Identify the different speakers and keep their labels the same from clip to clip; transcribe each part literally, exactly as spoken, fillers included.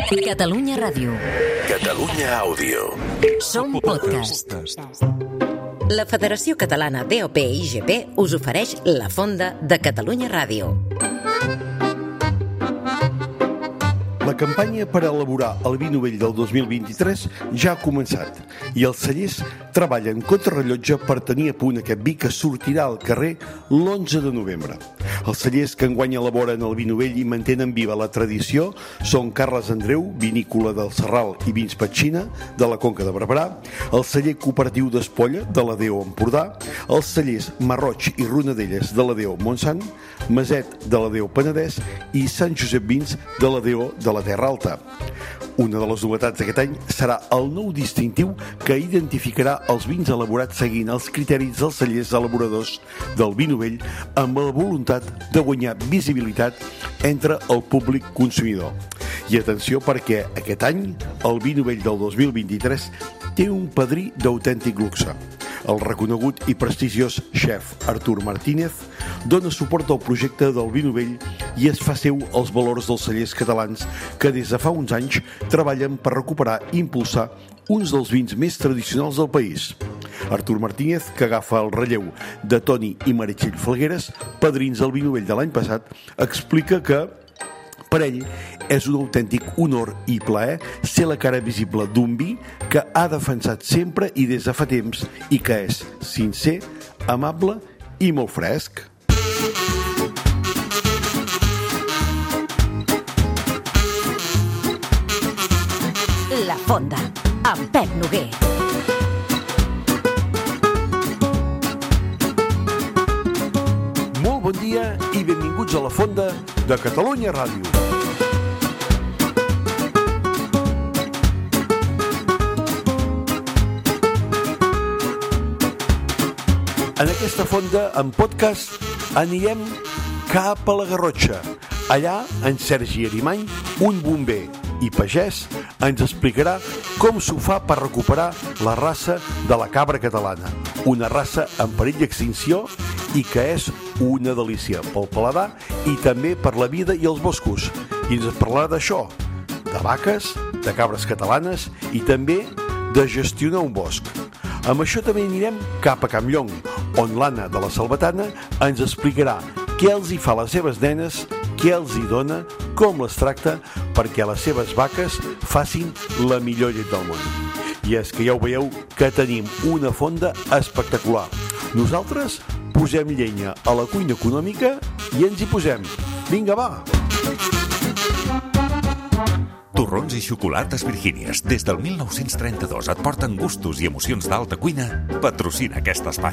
Speaker 1: Catalunya Ràdio.
Speaker 2: Catalunya Àudio.
Speaker 1: Som podcast. La Federació Catalana D O P I G P us ofereix la Fonda de Catalunya Ràdio.
Speaker 3: La campanya per elaborar el vi novell del dos mil vint-i-tres ja ha començat i els cellers treballen contrarrellotge per tenir a punt aquest vi que sortirà al carrer l'onze de novembre. Els cellers que enguany elaboren el vi novell i mantenen viva la tradició són Carles Andreu, vinícola del Serral i Vins Petxina, de la Conca de Barberà, el celler cooperatiu d'Espolla, de la D O Empordà, els cellers Marroig i Ronadelles, de la D O Montsant, Maset, de la D O Penedès i Sant Josep Vins, de la D O de la Terra Alta. Una de les novetats d'aquest any serà el nou distintiu que identificarà els vins elaborats seguint els criteris dels cellers elaboradors del vi novell amb la voluntat de guanyar visibilitat entre el públic consumidor. I atenció perquè aquest any el vi novell del dos mil vint-i-tres té un padrí d'autèntic luxe. El reconegut i prestigiós xef Artur Martínez dona suport al projecte del vi novell i es fa seu els valors dels cellers catalans que des de fa uns anys treballen per recuperar i impulsar uns dels vins més tradicionals del país. Artur Martínez, que agafa el relleu de Toni i Meritxell Falgueres, padrins del vi novell de l'any passat, explica que per ell és un autèntic honor i plaer ser la cara visible d'un vi que ha defensat sempre i des de fa temps i que és sincer, amable i molt fresc.
Speaker 1: La Fonda, amb Pep Noguer.
Speaker 3: Molt bon dia i benvinguts a la Fonda de Catalunya Ràdio. En aquesta fonda, en podcast, anirem cap a la Garrotxa. Allà, en Sergi Arimany, un bomber i pagès, ens explicarà com s'ho fa per recuperar la raça de la cabra catalana, una raça en perill d'extinció i que és una delícia pel paladar i també per la vida i els boscos. I ens parlarà d'això, de vaques, de cabres catalanes i també de gestionar un bosc. Amb això també anirem cap a Campllong, on l'Anna de la Salvatana ens explicarà què els hi fa a les seves nenes, què els hi dona, com les tracta perquè les seves vaques facin la millor llet del món. I és que ja ho veieu que tenim una fonda espectacular. Nosaltres posem llenya a la cuina econòmica i ens hi posem. Vinga, va!
Speaker 2: Torrons i xocolates Virgínies, des del mil nou-cents trenta-dos et porten gustos i emocions d'alta cuina. Patrocina aquest espai.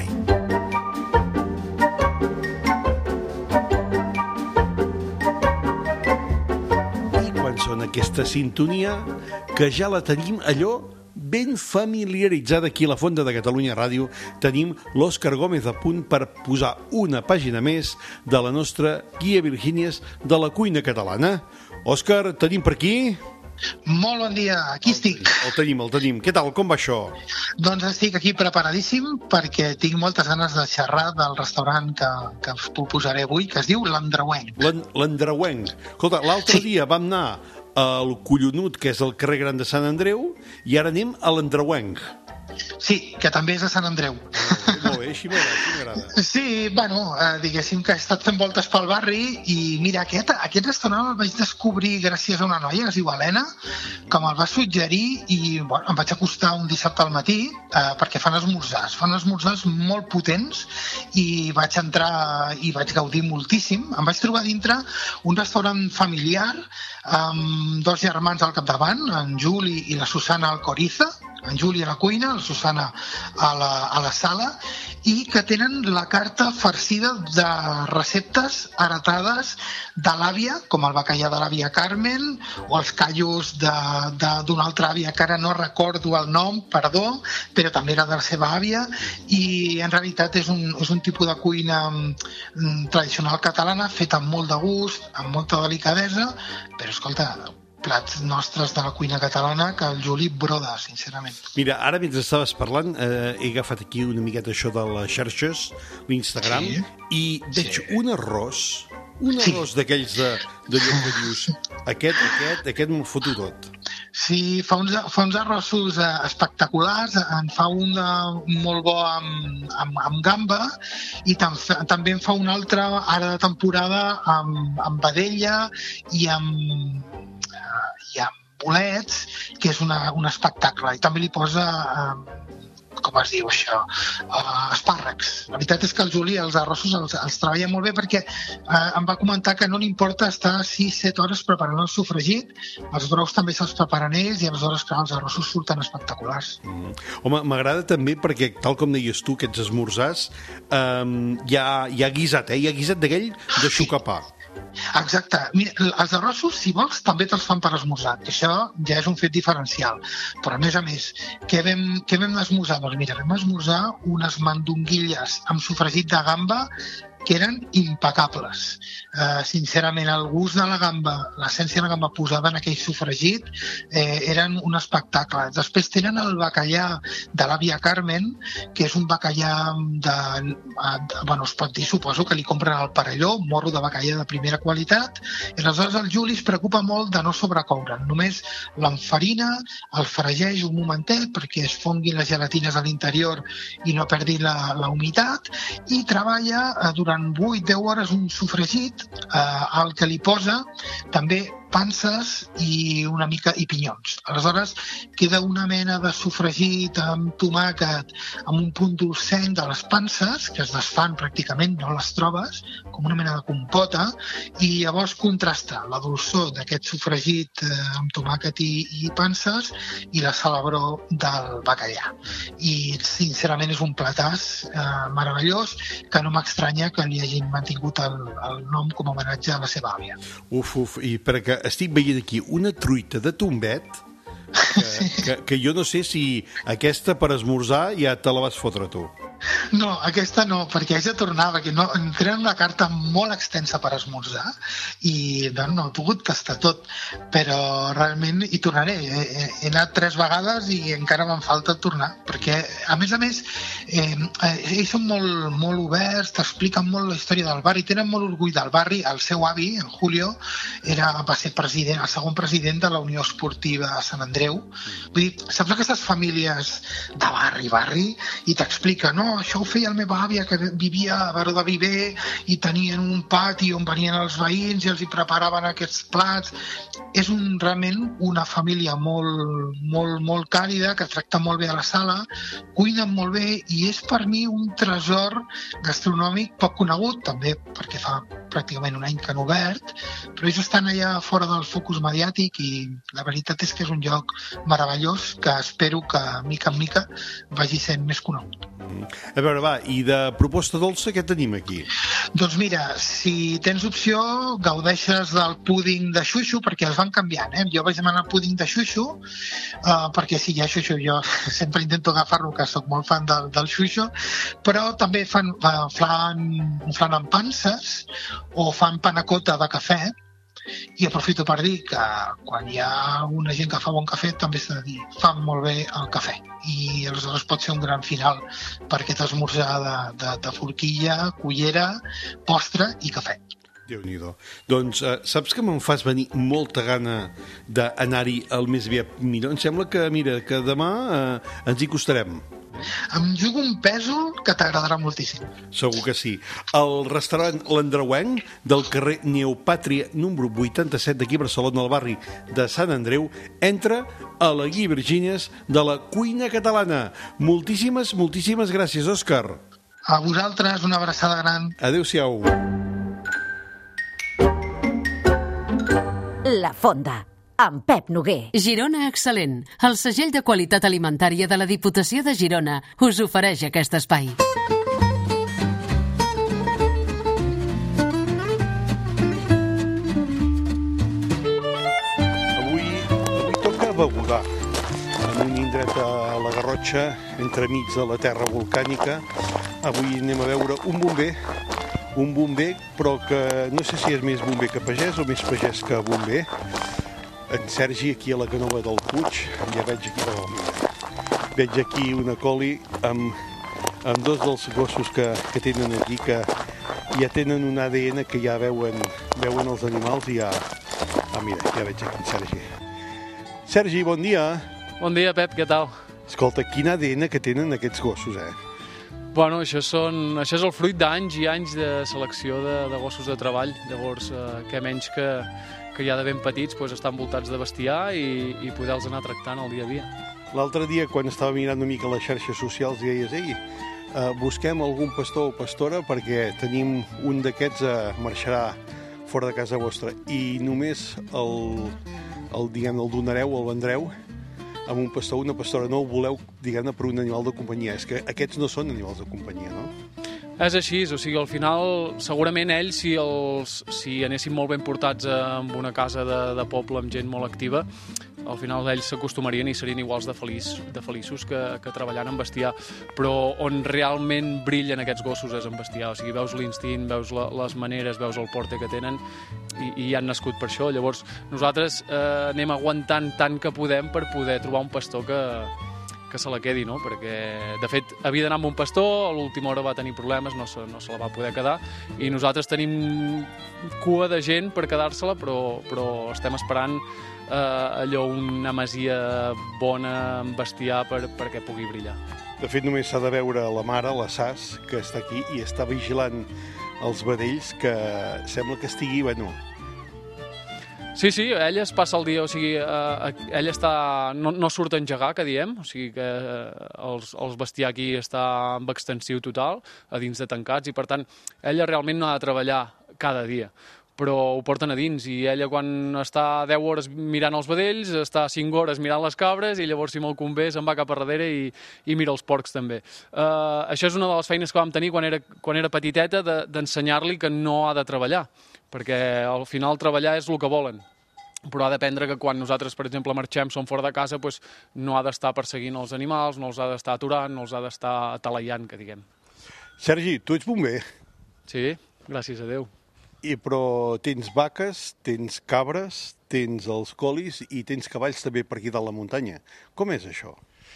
Speaker 3: I quan sona aquesta sintonia, que ja la tenim allò ben familiaritzada aquí a la Fonda de Catalunya Ràdio, tenim l'Òscar Gómez a punt per posar una pàgina més de la nostra guia Virgínies de la cuina catalana. Òscar, tenim per aquí?
Speaker 4: Molt bon dia, aquí estic.
Speaker 3: El tenim, el tenim. Què tal, com va això?
Speaker 4: Doncs estic aquí preparadíssim perquè tinc moltes ganes de xerrar del restaurant que, que us proposaré avui, que es diu L'Andreuenc.
Speaker 3: L'Andreuenc. Escolta, l'altre
Speaker 4: Sí.
Speaker 3: dia vam anar al Collonut, que és el carrer Gran de Sant Andreu, i ara anem a l'Andreuenc.
Speaker 4: Sí, que també és a Sant Andreu.
Speaker 3: Molt bé, així m'agrada, així m'agrada.
Speaker 4: Sí, bueno, eh, diguéssim que he estat fent voltes pel barri i mira, aquest, aquest restaurant el vaig descobrir gràcies a una noia que es diu Helena, que me'l va suggerir i bueno, em vaig acostar un dissabte al matí eh, perquè fan esmorzars, fan esmorzars molt potents i vaig entrar i vaig gaudir moltíssim. Em vaig trobar dintre un restaurant familiar amb dos germans al capdavant, en Juli i la Susana Alcoriza, en Juli a la cuina, la Susana a la, a la sala, i que tenen la carta farcida de receptes heretades de l'àvia, com el bacallà de l'àvia Carmen, o els callos d'una altra àvia que ara no recordo el nom, perdó, però també era de la seva àvia, i en realitat és un, és un tipus de cuina mm, tradicional catalana, feta amb molt de gust, amb molta delicadesa, però escolta, plats nostres de la cuina catalana que el Juli broda, sincerament.
Speaker 3: Mira, ara mentre estaves parlant eh, he agafat aquí una miqueta això de les xarxes, l'Instagram,
Speaker 4: Sí.
Speaker 3: i veig
Speaker 4: Sí.
Speaker 3: un arròs un arròs sí. d'aquells de, de lloc que dius, aquest, aquest, aquest m'ho foto tot.
Speaker 4: Sí, fa uns, fa uns arrossos eh, espectaculars, en fa un de, molt bo amb, amb, amb gamba i tam, també en fa un altre ara de temporada amb, amb vedella i amb, eh, i amb bolets, que és una, un espectacle. I també li posa... Eh, com es diu això, uh, espàrrecs. La veritat és que el Juli els arrossos els, els treballa molt bé perquè uh, em va comentar que no li importa estar sis set hores preparant el sofregit, els brous també se'ls preparen ells i aleshores, clar, els arrossos surten espectaculars.
Speaker 3: Mm. Home, m'agrada també perquè, tal com deies tu, aquests esmorzars, um, hi, ha, hi ha guisat, eh? Hi ha guisat d'aquell de xucapà.
Speaker 4: Exacte. Mira, els arrossos, si vols, també te'ls fan per esmorzar. Això ja és un fet diferencial. Però, a més a més, què vam, què vam esmorzar? Doncs mira, vam esmorzar unes mandonguilles amb sofregit de gamba que eren impecables. Uh, sincerament, el gust de la gamba, l'essència de la gamba posada en aquell sofregit, eh, eren un espectacle. Després tenen el bacallà de l'àvia Carmen, que és un bacallà de, de... Bueno, es pot dir, suposo, que li compren al Parelló, morro de bacallà de primera qualitat, i aleshores el Juli es preocupa molt de no sobrecoure. Només l'enfarina, el fregeix un momentet perquè es fonguin les gelatines a l'interior i no perdi la, la humitat, i treballa eh, durant vuit deu hores un sofregit eh, al que li posa també panses i una mica i pinyons. Aleshores queda una mena de sofregit amb tomàquet amb un punt dolcenc de les panses que es desfan pràcticament, no les trobes, com una mena de compota, i llavors contrasta la dolçor d'aquest sofregit eh, amb tomàquet i, i panses i la salabror del bacallà. I sincerament és un platàs eh, meravellós que no m'estranya que li hagin mantingut el, el nom com a homenatge a la seva àvia.
Speaker 3: Uf, uf, i perquè estic veient aquí una truita de tombet que, sí. que, que jo no sé si aquesta per esmorzar ja te la vas fotre tu.
Speaker 4: No, aquesta no, perquè haig de tornar, perquè no, em tenen una carta molt extensa per esmorzar i doncs, no he pogut tastar tot, però realment hi tornaré. He, he anat tres vegades i encara me'n falta tornar, perquè a més a més eh, ells són molt, molt oberts, t'expliquen molt la història del barri, tenen molt orgull del barri. El seu avi, en Julio, era, va ser president, el segon president de la Unió Esportiva a Sant Andreu. Vull dir, saps aquestes famílies de barri, barri, i t'explica, no, això ho feia la meva àvia que vivia a Baró de Viver i tenien un pati on venien els veïns i els hi preparaven aquests plats. És un, realment una família molt, molt, molt càlida, que tracta molt bé a la sala, cuinen molt bé i és per mi un tresor gastronòmic poc conegut, també perquè fa pràcticament un any que han obert, però ells estan allà fora del focus mediàtic i la veritat és que és un lloc meravellós que espero que mica en mica vagi sent més conegut.
Speaker 3: A veure, va, i de proposta dolça què tenim aquí?
Speaker 4: Doncs mira, si tens opció, gaudeixes del púding de xuxo, perquè els van canviant, eh? Jo vaig demanar púding de xuxo, uh, perquè si hi ha xuxo, jo sempre intento agafar-lo, que sóc molt fan del, del xuxo, però també fan, fan un flan amb panses o fan panacota de cafè. I aprofito per dir que quan hi ha una gent que fa bon cafè també s'ha de dir, fan molt bé el cafè i aleshores pot ser un gran final per aquest esmorzar de, de, de forquilla, cullera, postre i cafè.
Speaker 3: Déu-n'hi-do. Doncs eh, saps que me'n fas venir molta gana d'anar-hi el més aviat millor? Em sembla que, mira, que demà eh, ens hi costarem.
Speaker 4: Em jugo un pèsol que t'agradarà moltíssim.
Speaker 3: Segur que sí. El restaurant L'Andreuenc del carrer Neopàtria número vuitanta-set d'aquí a Barcelona, al barri de Sant Andreu, entra a la Guia Virgínies de la cuina catalana. Moltíssimes, moltíssimes gràcies, Òscar.
Speaker 4: A vosaltres, una abraçada gran.
Speaker 3: Adéu-siau.
Speaker 1: La Fonda, amb Pep Noguer.
Speaker 5: Girona Excel·lent, el segell de qualitat alimentària de la Diputació de Girona, us ofereix aquest espai.
Speaker 3: Avui, avui toca Begudà, en un indret a la Garrotxa, entremig de la terra volcànica. Avui anem a veure un bomber, un bomber, però que no sé si és més bomber que pagès o més pagès que bomber. En Sergi, aquí a la Canova del Puig, ja veig aquí, oh, veig aquí una coli amb, amb dos dels gossos que, que tenen aquí, que ja tenen un A D N que ja veuen, veuen els animals i ja... Ah, mira, ja veig aquí en Sergi. Sergi, bon dia.
Speaker 6: Bon dia, Pep, què tal?
Speaker 3: Escolta, quin A D N que tenen aquests gossos, eh?
Speaker 6: Bueno, això, són, això és el fruit d'anys i anys de selecció de, de gossos de treball. Llavors, eh, què menys que, que ja de ben petits pues, estan envoltats de bestiar i, i poder-los anar tractant el dia a dia.
Speaker 3: L'altre dia, quan estava mirant una mica les xarxes socials, deies, ei, eh, busquem algun pastor o pastora perquè tenim un d'aquests a eh, marxarà fora de casa vostra i només el, el, diguem, el donareu, el vendreu amb un pastor o una pastora, no el voleu, diguem-ne, per un animal de companyia. És que aquests no són animals de companyia, no?
Speaker 6: És així, o sigui, al final, segurament ells, si, els, si anessin molt ben portats en una casa de, de poble amb gent molt activa, al final ells s'acostumarien i serien iguals de, feliç, de feliços que, que treballant en bestiar. Però on realment brillen aquests gossos és en bestiar. O sigui, veus l'instint, veus la, les maneres, veus el porte que tenen i, i han nascut per això. Llavors, nosaltres eh, anem aguantant tant que podem per poder trobar un pastor que, que se la quedi, no? Perquè, de fet, havia d'anar amb un pastor, a l'última hora va tenir problemes, no se, no se la va poder quedar, i nosaltres tenim cua de gent per quedar-se-la, però, però estem esperant eh, allò, una masia bona amb bestiar per, perquè pugui brillar.
Speaker 3: De fet, només s'ha de veure la mare, la Sas, que està aquí i està vigilant els vedells, que sembla que estigui, bueno...
Speaker 6: Sí, sí, ella es passa el dia, o sigui, eh, ella està, no, no surt a engegar, que diem, o sigui que eh, els, els bestiar aquí està amb extensiu total, a dins de tancats, i per tant, ella realment no ha de treballar cada dia, però ho porten a dins, i ella quan està deu hores mirant els vedells, està cinc hores mirant les cabres, i llavors, si molt convé, se'n va cap a darrere i, i mira els porcs també. Uh, això és una de les feines que vam tenir quan era, quan era petiteta, de, d'ensenyar-li que no ha de treballar, perquè al final treballar és el que volen, però ha d'aprendre que quan nosaltres, per exemple, marxem, som fora de casa, doncs no ha d'estar perseguint els animals, no els ha d'estar aturant, no els ha d'estar ataleiant, que diguem.
Speaker 3: Sergi, tu ets bomber.
Speaker 6: Sí, gràcies a Déu.
Speaker 3: I, però tens vaques, tens cabres, tens els colis i tens cavalls també per aquí dalt la muntanya. Com és això?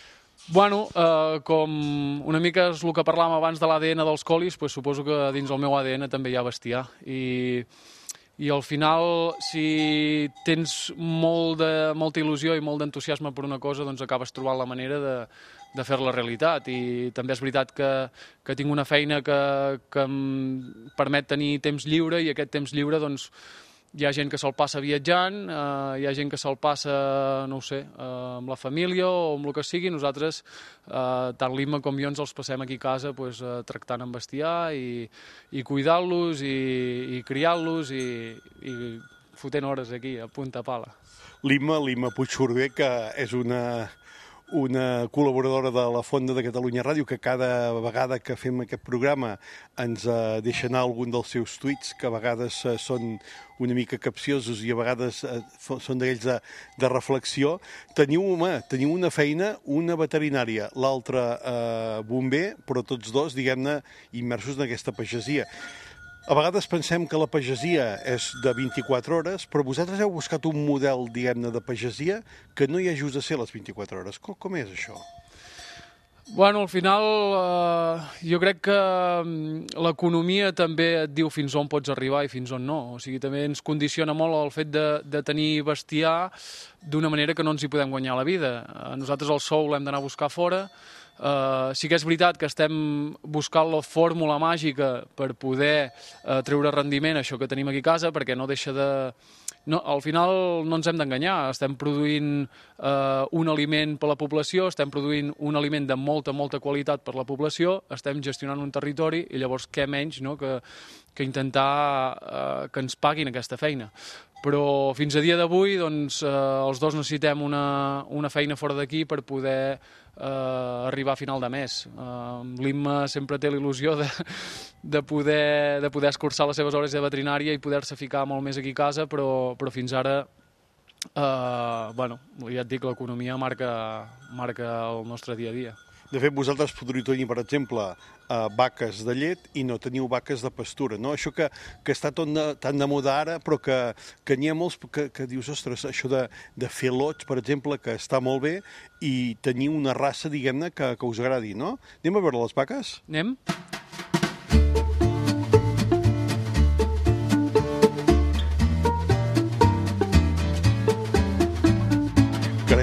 Speaker 6: Bueno, eh, com una mica és el que parlàvem abans de l'A D N dels colis, doncs suposo que dins el meu A D N també hi ha bestiar. I, i al final, si tens molt de, molta il·lusió i molt d'entusiasme per una cosa, doncs acabes trobant la manera de, de fer-la realitat. I també és veritat que, que tinc una feina que, que em permet tenir temps lliure, i aquest temps lliure, doncs, hi ha gent que se'l passa viatjant, eh, hi ha gent que se'l passa, no ho sé, eh, amb la família o amb el que sigui. Nosaltres, eh, tant l'Imma com jo, ens els passem aquí a casa pues, eh, tractant amb bestiar i, i cuidant-los i, i criant-los i, i fotent hores aquí, a punta pala.
Speaker 3: L'Imma, l'Imma Puigforber, que és una... una col·laboradora de la Fonda de Catalunya Ràdio, que cada vegada que fem aquest programa ens eh, deixa anar algun dels seus tuits, que a vegades eh, són una mica capciosos i a vegades eh, són d'aquells de, de reflexió. Teniu, home, teniu una feina, una veterinària, l'altra eh, bomber, però tots dos, diguem-ne, immersos en aquesta pagesia. A vegades pensem que la pagesia és de vint-i-quatre hores, però vosaltres heu buscat un model, diguem-ne, de pagesia que no hi ha just de ser les vint-i-quatre hores. Com, com és això?
Speaker 6: Bueno, al final, eh, jo crec que l'economia també et diu fins on pots arribar i fins on no. O sigui, també ens condiciona molt el fet de, de tenir bestiar d'una manera que no ens hi podem guanyar la vida. Nosaltres el sou l'hem d'anar a buscar fora. Uh, sí que és veritat que estem buscant la fórmula màgica per poder uh, treure rendiment a això que tenim aquí a casa, perquè no deixa de... No, al final no ens hem d'enganyar, estem produint uh, un aliment per a la població, estem produint un aliment de molta, molta qualitat per a la població, estem gestionant un territori i llavors què menys, no?, que, que intentar uh, que ens paguin aquesta feina. Però fins a dia d'avui doncs, eh, els dos necessitem una, una feina fora d'aquí per poder eh, arribar a final de mes. Eh, L'Imma sempre té la il·lusió de, de, poder, de poder escurçar les seves hores de veterinària i poder-se ficar molt més aquí a casa, però, però fins ara, eh, bueno, ja et dic, l'economia marca, marca el nostre dia a dia.
Speaker 3: De fet, vosaltres podríeu tenir, per exemple, eh, vaques de llet i no teniu vaques de pastura, no? Això que, que està tot de, tan de moda ara, però que, que n'hi ha molts que, que dius, ostres, això de, de fer lots, per exemple, que està molt bé, i tenir una raça, diguem-ne, que, que us agradi, no? Anem a veure les vaques?
Speaker 6: Anem?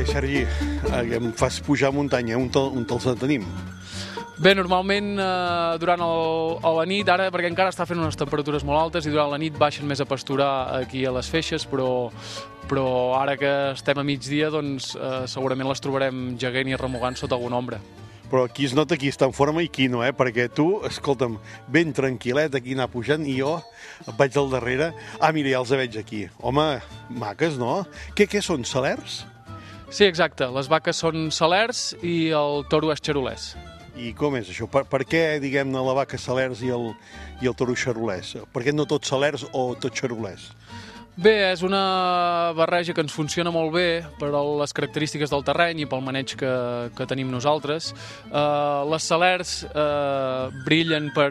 Speaker 3: Sergi, em fas pujar muntanya, on te'ls tenim?
Speaker 6: Bé, normalment eh, durant el, a la nit, ara perquè encara està fent unes temperatures molt altes i durant la nit baixen més a pasturar aquí a les feixes, però, però ara que estem a migdia, doncs eh, segurament les trobarem jaguent i remugant sota alguna ombra.
Speaker 3: Però aquí es nota qui està en forma i qui no, eh? Perquè tu, escolta'm, ben tranquil·let aquí anar pujant i jo vaig al darrere. Ah, mira, ja els veig aquí. Home, maques, no? Què, què són, salers?
Speaker 6: Sí, exacte. Les vaques són salers i el toro és xarolès.
Speaker 3: I com és això? Per, per què, diguem-ne, la vaca salers i el, i el toro xarolès? Per què no tots salers o tots xarolès?
Speaker 6: Bé, és una barreja que ens funciona molt bé per les característiques del terreny i pel maneig que, que tenim nosaltres. Uh, les salers uh, brillen per...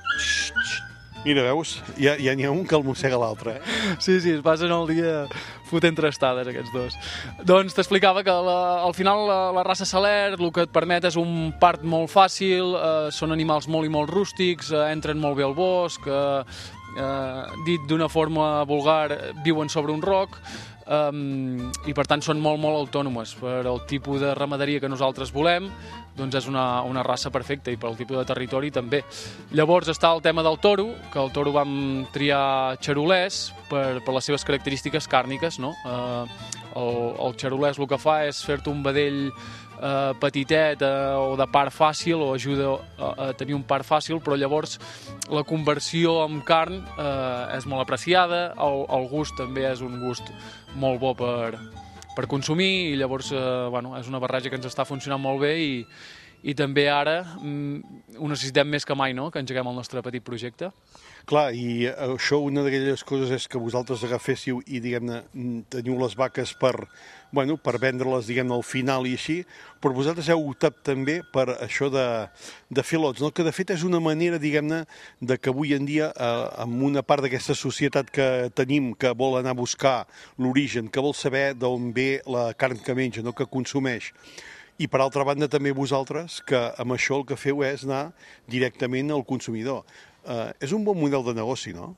Speaker 3: Mira, veus? Ja, ja n'hi ha un que el mossega l'altre, eh?
Speaker 6: Sí, sí, es passen el dia fotent trastades, aquests dos. Doncs t'explicava que la, al final la, la raça saler el que et permet és un part molt fàcil, eh, són animals molt i molt rústics, eh, entren molt bé al bosc, eh, eh, dit d'una forma vulgar, viuen sobre un roc, um, i per tant són molt, molt autònomes. Per al tipus de ramaderia que nosaltres volem, doncs és una, una raça perfecta, i pel tipus de territori també. Llavors està el tema del toro, que el toro vam triar xarolès per, per les seves característiques càrniques, no? Eh, el, el xarolès el que fa és fer-te un vedell eh, petitet eh, o de part fàcil, o ajuda a, a tenir un part fàcil, però llavors la conversió amb carn eh, és molt apreciada, el, el gust també és un gust molt bo per, per consumir, i llavors eh, bueno, és una barreja que ens està funcionant molt bé, i, i també ara mm, ho necessitem més que mai, no?, que engeguem el nostre petit projecte.
Speaker 3: Clar, i això, una d'aquelles coses és que vosaltres agaféssiu i, diguem-ne, teniu les vaques per, bueno, per vendre-les, diguem-ne, al final i així, però vosaltres heu optat també per això de, de fer lots, no? Que de fet és una manera, diguem-ne, de que avui en dia, eh, amb una part d'aquesta societat que tenim, que vol anar a buscar l'origen, que vol saber d'on ve la carn que menja, no?, que consumeix, i per altra banda també vosaltres, que amb això el que feu és anar directament al consumidor. Uh, és un bon model de negoci, no?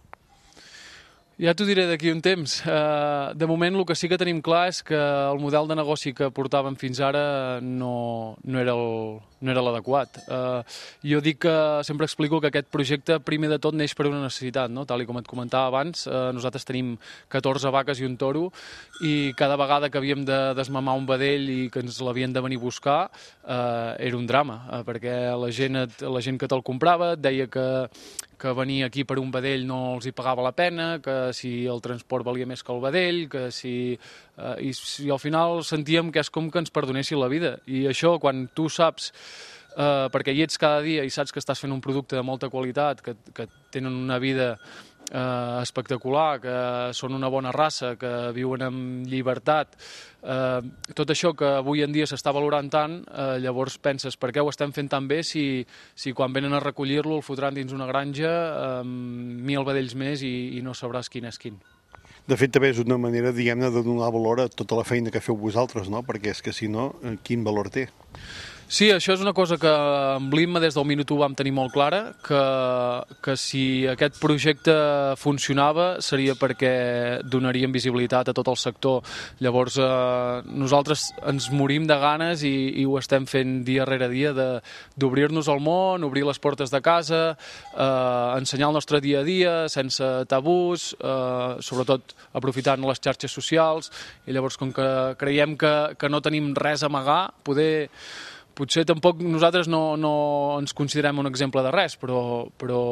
Speaker 6: Ja t'ho diré d'aquí un temps. Uh, de moment el que sí que tenim clar és que el model de negoci que portàvem fins ara no, no era el, no era l'adequat. Uh, jo dic que sempre explico que aquest projecte primer de tot neix per una necessitat, no? Tal i com et comentava abans, uh, nosaltres tenim catorze vaques i un toro, i cada vegada que havíem de desmamar un vedell i que ens l'havien de venir a buscar uh, era un drama, uh, perquè la gent, et, la gent que te'l comprava et deia que que venir aquí per un vedell no els hi pagava la pena, que si el transport valia més que el vedell, que si... Eh, i, i al final sentíem que és com que ens perdonessin la vida. I això, quan tu saps, eh, perquè hi ets cada dia i saps que estàs fent un producte de molta qualitat, que, que tenen una vida eh, espectacular, que són una bona raça, que viuen amb llibertat, eh, tot això que avui en dia s'està valorant tant, eh, llavors penses, per què ho estem fent tan bé si, si quan venen a recollir-lo el fotran dins una granja amb mil vedells més i, i no sabràs quin és quin.
Speaker 3: De fet, també és una manera, diguem-ne, de donar valor a tota la feina que feu vosaltres, no? Perquè és que, si no, quin valor té?
Speaker 6: Sí, això és una cosa que amb l'Imma des del minut u vam tenir molt clara, que, que si aquest projecte funcionava seria perquè donaríem visibilitat a tot el sector. Llavors eh, nosaltres ens morim de ganes i, i ho estem fent dia rere dia d'obrir-nos al món, obrir les portes de casa, eh, ensenyar el nostre dia a dia sense tabús, eh, sobretot aprofitant les xarxes socials, i llavors com que creiem que, que no tenim res a amagar, poder... Potser tampoc nosaltres no, no ens considerem un exemple de res, però, però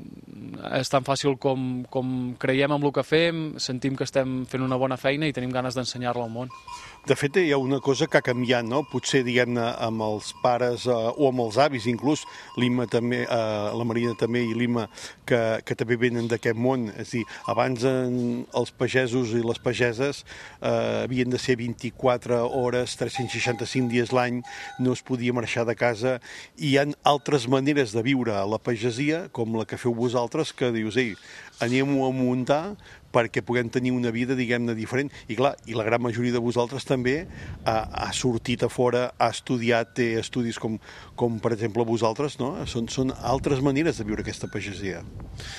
Speaker 6: és tan fàcil com, com creiem en el que fem, sentim que estem fent una bona feina i tenim ganes d'ensenyar-la al món.
Speaker 3: De fet, hi ha una cosa que ha canviat, no? Potser, diguem-ne, amb els pares eh, o amb els avis, inclús, l'Imma també, eh, la Marina també i l'Imma, que, que també venen d'aquest món. És a dir, abans en, els pagesos i les pageses eh, havien de ser vint-i-quatre hores, tres-cents seixanta-cinc dies l'any, no es podia marxar de casa, i hi ha altres maneres de viure a la pagesia, com la que feu vosaltres, que dius, ei, anem-ho a muntar perquè puguem tenir una vida, diguem-ne, diferent. I clar, i la gran majoria de vosaltres també ha, ha sortit a fora, ha estudiat, té estudis com, com per exemple vosaltres, no? Són, són altres maneres de viure aquesta pagesia.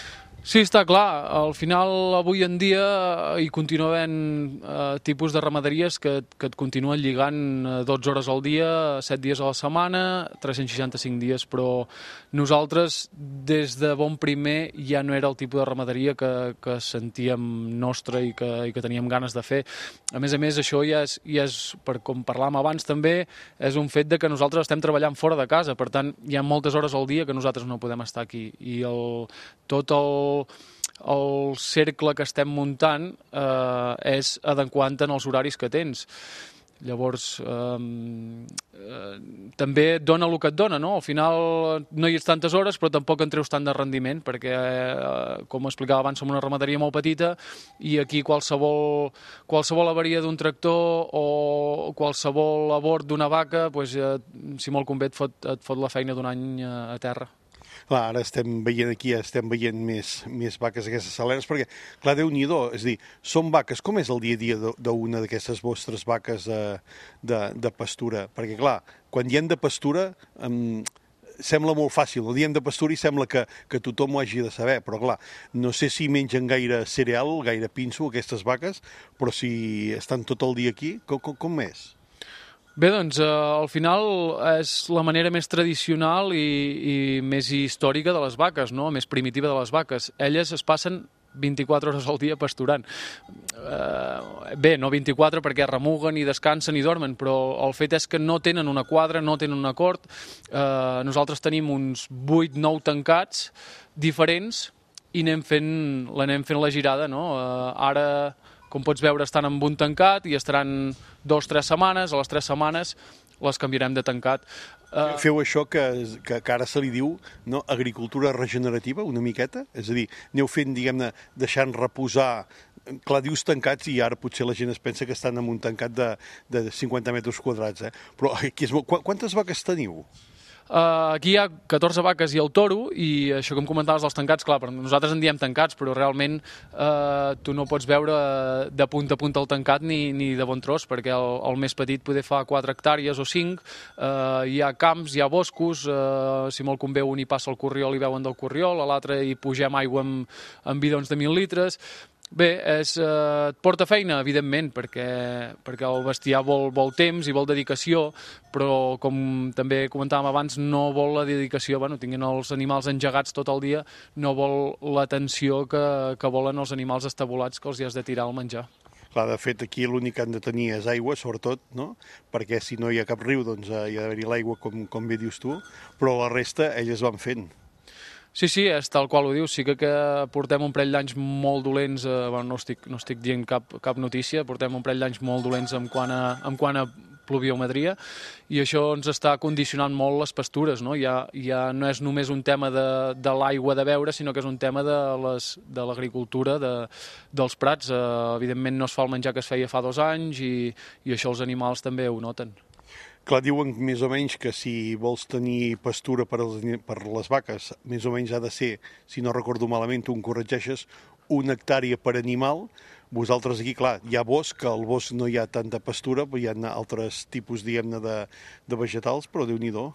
Speaker 6: Sí, està clar. Al final, avui en dia, hi continua havent eh, tipus de ramaderies que, que et continuen lligant dotze hores al dia, set dies a la setmana, tres-cents seixanta-cinc dies, però nosaltres, des de bon primer, ja no era el tipus de ramaderia que, que sentíem nostre i que, i que teníem ganes de fer. A més a més, això ja és, ja és, per com parlàvem abans també, és un fet de que nosaltres estem treballant fora de casa, per tant, hi ha moltes hores al dia que nosaltres no podem estar aquí. I el, tot el el cercle que estem muntant eh, és adequant en els horaris que tens. Llavors, eh, eh, també et dona el que et dona, no? Al final no hi ets tantes hores, però tampoc en treus tant de rendiment, perquè, eh, com explicava abans, som una ramaderia molt petita i aquí qualsevol, qualsevol avaria d'un tractor o qualsevol abort d'una vaca, doncs, eh, si molt convé et fot, et fot la feina d'un any a terra.
Speaker 3: Clar, ara estem veient aquí, estem veient més, més vaques aquestes salenes, perquè, clar, Déu-n'hi-do, és a dir, són vaques, com és el dia a dia d'una d'aquestes vostres vaques de, de, de pastura? Perquè, clar, quan diem de pastura, em, sembla molt fàcil, no diem de pastura i sembla que, que tothom ho hagi de saber, però, clar, no sé si mengen gaire cereal, gaire pinso, aquestes vaques, però si estan tot el dia aquí, com, com, com és?
Speaker 6: Bé, doncs, eh, al final és la manera més tradicional i, i més històrica de les vaques, no? Més primitiva de les vaques. Elles es passen vint-i-quatre hores al dia pasturant. Eh, bé, no vint-i-quatre perquè remuguen i descansen i dormen, però el fet és que no tenen una quadra, no tenen un acord. Eh, nosaltres tenim uns vuit nou tancats diferents i anem fent, l'anem fent la girada, no? Eh, ara... Com pots veure, estan amb un tancat i estaran dos o tres setmanes, a les tres setmanes les canviarem de tancat. Uh...
Speaker 3: Feu això que, que, que ara se li diu, no, agricultura regenerativa, una miqueta? És a dir, aneu fent, diguem-ne, deixant reposar, clar, dius tancats i ara potser la gent es pensa que estan en un tancat de, de cinquanta metres quadrats, eh? Però aquí és molt... Quantes vaques teniu?
Speaker 6: Uh, aquí hi ha catorze vaques i el toro, i això que em comentaves dels tancats, clar, però nosaltres en diem tancats, però realment uh, tu no pots veure de punta a punta el tancat ni, ni de bon tros, perquè el, el més petit poder fa quatre hectàrees o cinc, uh, hi ha camps, hi ha boscos, uh, si molt convé un hi passa el corriol i veuen del corriol, a l'altre hi pugem aigua amb, amb bidons de mil litres. Bé, és, eh, et porta feina, evidentment, perquè, perquè el bestiar vol, vol temps i vol dedicació, però com també comentàvem abans, no vol la dedicació, bueno, tinguin els animals engegats tot el dia, no vol l'atenció que, que volen els animals estabulats que els hi has de tirar al menjar.
Speaker 3: Clar, de fet, aquí l'únic que han de tenir és aigua, sobretot, no? Perquè si no hi ha cap riu, doncs hi ha d'haver-hi l'aigua, com, com bé dius tu, però la resta elles van fent.
Speaker 6: Sí, sí, és tal qual ho dius. Sí que, que portem un parell d'anys molt dolents, eh, bueno, no estic, no estic dient cap, cap notícia, portem un parell d'anys molt dolents en quant a, en quant a pluviometria, i això ens està condicionant molt les pastures, no? Ja, ja no és només un tema de, de l'aigua de beure, sinó que és un tema de les, de l'agricultura, de, dels prats. Eh, evidentment no es fa el menjar que es feia fa dos anys i, i això els animals també ho noten.
Speaker 3: Clar, diuen més o menys que si vols tenir pastura per, els, per les vaques, més o menys ha de ser, si no recordo malament, tu em corregeixes, una hectàrea per animal. Vosaltres aquí, clar, hi ha bosc, que al bosc no hi ha tanta pastura, però hi ha altres tipus, diguem-ne, de, de vegetals, però Déu-n'hi-do.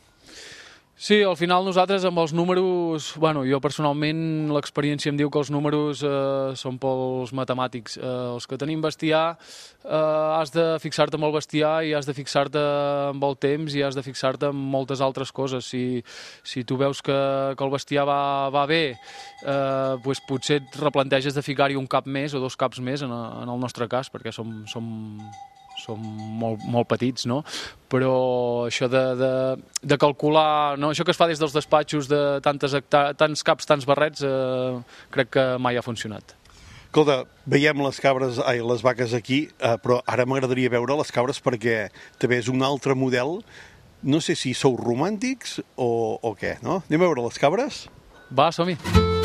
Speaker 6: Sí, al final nosaltres amb els números, bueno, jo personalment l'experiència em diu que els números eh, són pels matemàtics. Eh, els que tenim bestiar, eh, has de fixar-te amb el bestiar i has de fixar-te amb el temps i has de fixar-te amb moltes altres coses. Si, si tu veus que, que el bestiar va, va bé, eh, pues potser et replanteges de ficar-hi un cap més o dos caps més en, en el nostre cas, perquè som... som som molt, molt petits, no? Però això de, de, de calcular, no? Això que es fa des dels despatxos de tantes hectà- tants caps, tants barrets, eh, crec que mai ha funcionat.
Speaker 3: Escolta, veiem les cabres, ai, les vaques aquí, eh, però ara m'agradaria veure les cabres perquè també és un altre model. No sé si sou romàntics o, o què, no? Anem a veure les cabres?
Speaker 6: Va, som-hi!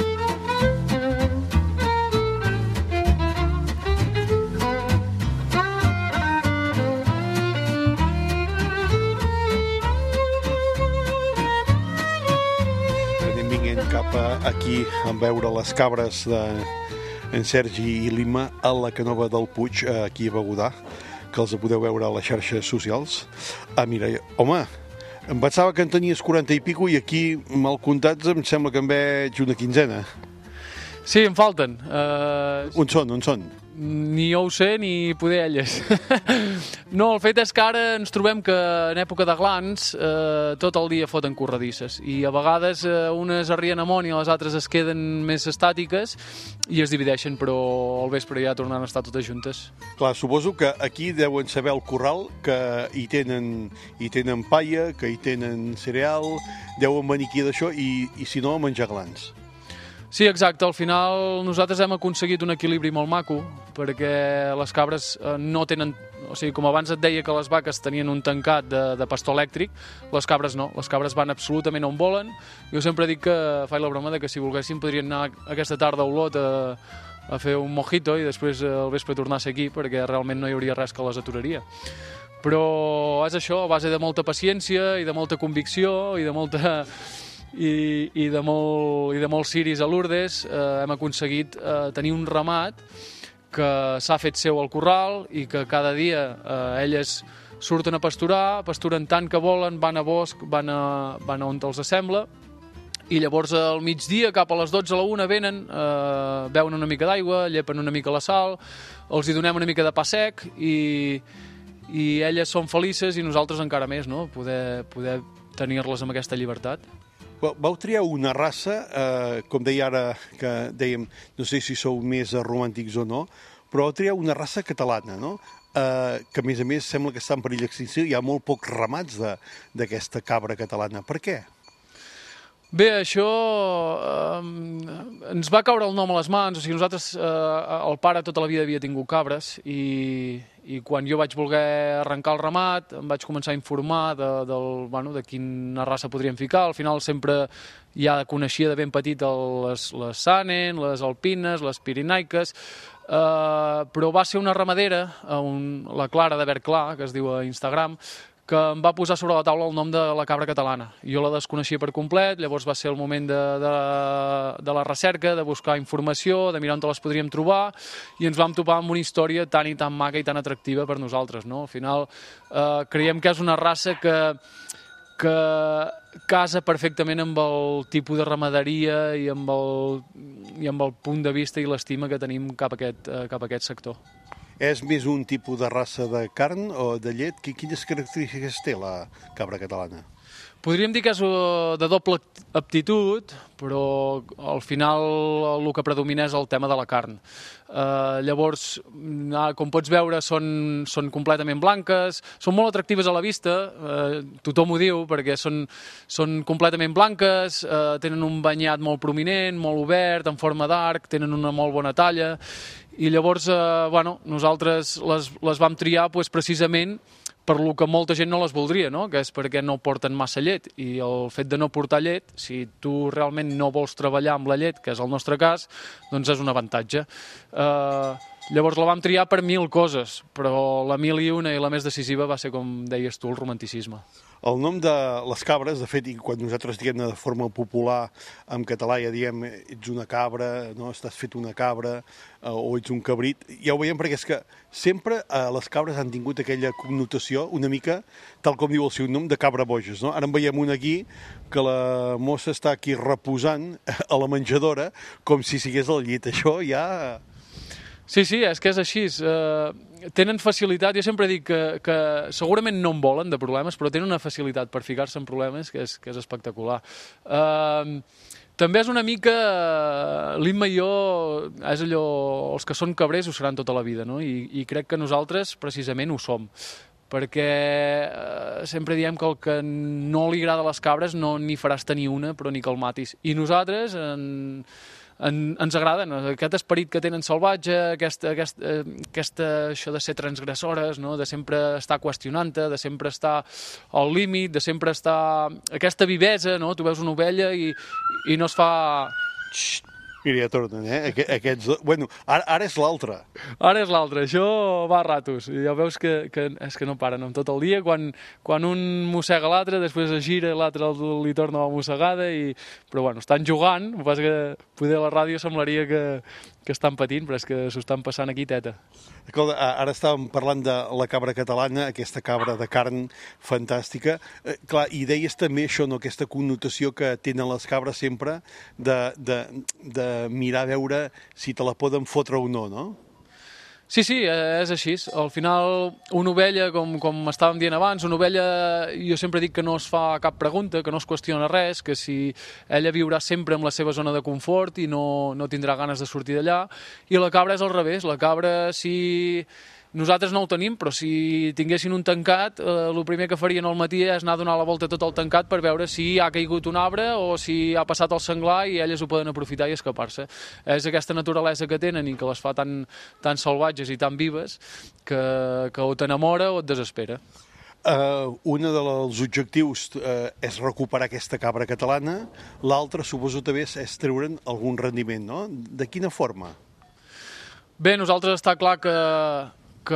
Speaker 3: Aquí a veure les cabres d'en Sergi i Lima a la Canova del Puig, aquí a Begudà, que els podeu veure a les xarxes socials. Ah, mira, home, em pensava que en tenies quaranta i pico i aquí, mal comptats, em sembla que en veig una quinzena.
Speaker 6: Sí, em falten. Uh,
Speaker 3: On són, on són?
Speaker 6: Ni jo ho sé, ni poder elles. No, el fet és que ara ens trobem que en època de glans eh, tot el dia foten corredisses i a vegades eh, unes arrien amunt i les altres es queden més estàtiques i es divideixen, però al vespre ja tornen a estar totes juntes.
Speaker 3: Clar, suposo que aquí deuen saber el corral, que hi tenen, hi tenen paia, que hi tenen cereal, deuen venir aquí d'això i, i si no, a menjar glans.
Speaker 6: Sí, exacte. Al final nosaltres hem aconseguit un equilibri molt maco perquè les cabres eh, no tenen... O sigui, com abans et deia que les vaques tenien un tancat de, de pastor elèctric, les cabres no. Les cabres van absolutament on volen. Jo sempre dic que faig la broma de que si volguessin podrien anar aquesta tarda a Olot a, a fer un mojito i després al vespre tornar a ser aquí perquè realment no hi hauria res que les aturaria. Però és això, a base de molta paciència i de molta convicció i de molta... I, i, de molt, i de molts ciris a Lourdes eh, hem aconseguit eh, tenir un ramat que s'ha fet seu al corral i que cada dia eh, elles surten a pasturar, pasturen tant que volen, van a bosc, van a, van a on els sembla i llavors al migdia, cap a les dotze a la una, venen, eh, beuen una mica d'aigua, llepen una mica la sal, els hi donem una mica de pa sec i, i elles són felices i nosaltres encara més, no? Poder, poder tenir-les amb aquesta llibertat.
Speaker 3: Vau triar una raça, eh, com deia ara, que dèiem, no sé si sou més romàntics o no, però vau triar una raça catalana, no? Eh, que a més a més sembla que està en perill d'extinció, hi ha molt pocs ramats d'aquesta cabra catalana. Per què?
Speaker 6: Bé, això eh, ens va caure el nom a les mans, o sigui, nosaltres, eh, el pare tota la vida havia tingut cabres i, i quan jo vaig voler arrencar el ramat em vaig començar a informar de, del, bueno, de quina raça podríem ficar. Al final sempre ja coneixia de ben petit el, les, les Saanen, les Alpines, les Pirinaiques, eh, però va ser una ramadera, un, la Clara de Verclar, que es diu a Instagram, que em va posar sobre la taula el nom de la cabra catalana. Jo la desconeixia per complet, llavors va ser el moment de, de, de la recerca, de buscar informació, de mirar on les podríem trobar, i ens vam topar amb una història tan i tan maca i tan atractiva per nosaltres, no? Al final eh, creiem que és una raça que, que casa perfectament amb el tipus de ramaderia i amb el, i amb el punt de vista i l'estima que tenim cap a aquest, eh, cap a aquest sector.
Speaker 3: És més un tipus de raça de carn o de llet? Quines característiques té la cabra catalana?
Speaker 6: Podríem dir que és de doble aptitud, però al final el que predomina és el tema de la carn. Uh, llavors, com pots veure, són, són completament blanques, són molt atractives a la vista, uh, tothom ho diu, perquè són, són completament blanques, uh, tenen un banyat molt prominent, molt obert, en forma d'arc, tenen una molt bona talla, i llavors, uh, bueno, nosaltres les, les vam triar pues, precisament per lo que molta gent no les voldria, no? Que és perquè no porten massa llet, i el fet de no portar llet, si tu realment no vols treballar amb la llet, que és el nostre cas, doncs és un avantatge. Uh, llavors la vam triar per mil coses, però la mil i una i la més decisiva va ser, com deies tu, el romanticisme.
Speaker 3: El nom de les cabres, de fet, i quan nosaltres diem de forma popular en català ja diem ets una cabra, no? Estàs fet una cabra, eh, o ets un cabrit, ja ho veiem perquè és que sempre eh, les cabres han tingut aquella connotació una mica, tal com diu el seu nom, de cabra boges, no? Ara en veiem una aquí que la mossa està aquí reposant a la menjadora com si sigués al llit. Això ja...
Speaker 6: Sí, sí, és que és així. Uh, tenen facilitat, jo sempre dic que, que segurament no en volen de problemes, però tenen una facilitat per ficar-se en problemes que és, que és espectacular. Uh, també és una mica... L'Imma i jo, és allò... Els que són cabrers ho seran tota la vida, no? I, i crec que nosaltres precisament ho som. Perquè eh, sempre diem que el que no li agrada a les cabres no n'hi faràs tenir una, però ni que el matis. I nosaltres... En... En, ens agraden, aquest esperit que tenen salvatge, aquesta, aquesta, aquesta, això de ser transgressores, no? De sempre estar qüestionant-te, de sempre estar al límit, de sempre estar... Aquesta vivesa, no? Tu veus una ovella i, i no es fa... Xxt.
Speaker 3: Mira, ja tornen, eh? Aquests... Bueno, ara, ara és l'altre.
Speaker 6: Ara és l'altre. Això va a ratos. Ja veus que, que és que no paren amb tot el dia. Quan, quan un mossega l'altre, després es gira i l'altre li torna la mossegada. I... Però bueno, estan jugant. El que passa que poder a la ràdio semblaria que, que estan patint, però és que s'ho estan passant aquí teta.
Speaker 3: Ara estàvem parlant de la cabra catalana, aquesta cabra de carn fantàstica. Eh, clar, i deies també això, no? Aquesta connotació que tenen les cabres sempre de, de, de mirar a veure si te la poden fotre o no, no?
Speaker 6: Sí, sí, és així. Al final, una ovella, com, com estàvem dient abans, una ovella, jo sempre dic que no es fa cap pregunta, que no es qüestiona res, que si ella viurà sempre en la seva zona de confort i no, no tindrà ganes de sortir d'allà. I la cabra és al revés. La cabra, si... Nosaltres no ho tenim, però si tinguessin un tancat, eh, el primer que farien al matí és anar a donar la volta a tot el tancat per veure si ha caigut un arbre o si ha passat el senglar i elles ho poden aprofitar i escapar-se. És aquesta naturalesa que tenen i que les fa tan, tan salvatges i tan vives que, que o t'enamora o et desespera.
Speaker 3: Uh, un dels objectius uh, és recuperar aquesta cabra catalana, l'altre, suposo també, és treure'n algun rendiment, no? De quina forma?
Speaker 6: Bé, nosaltres està clar que que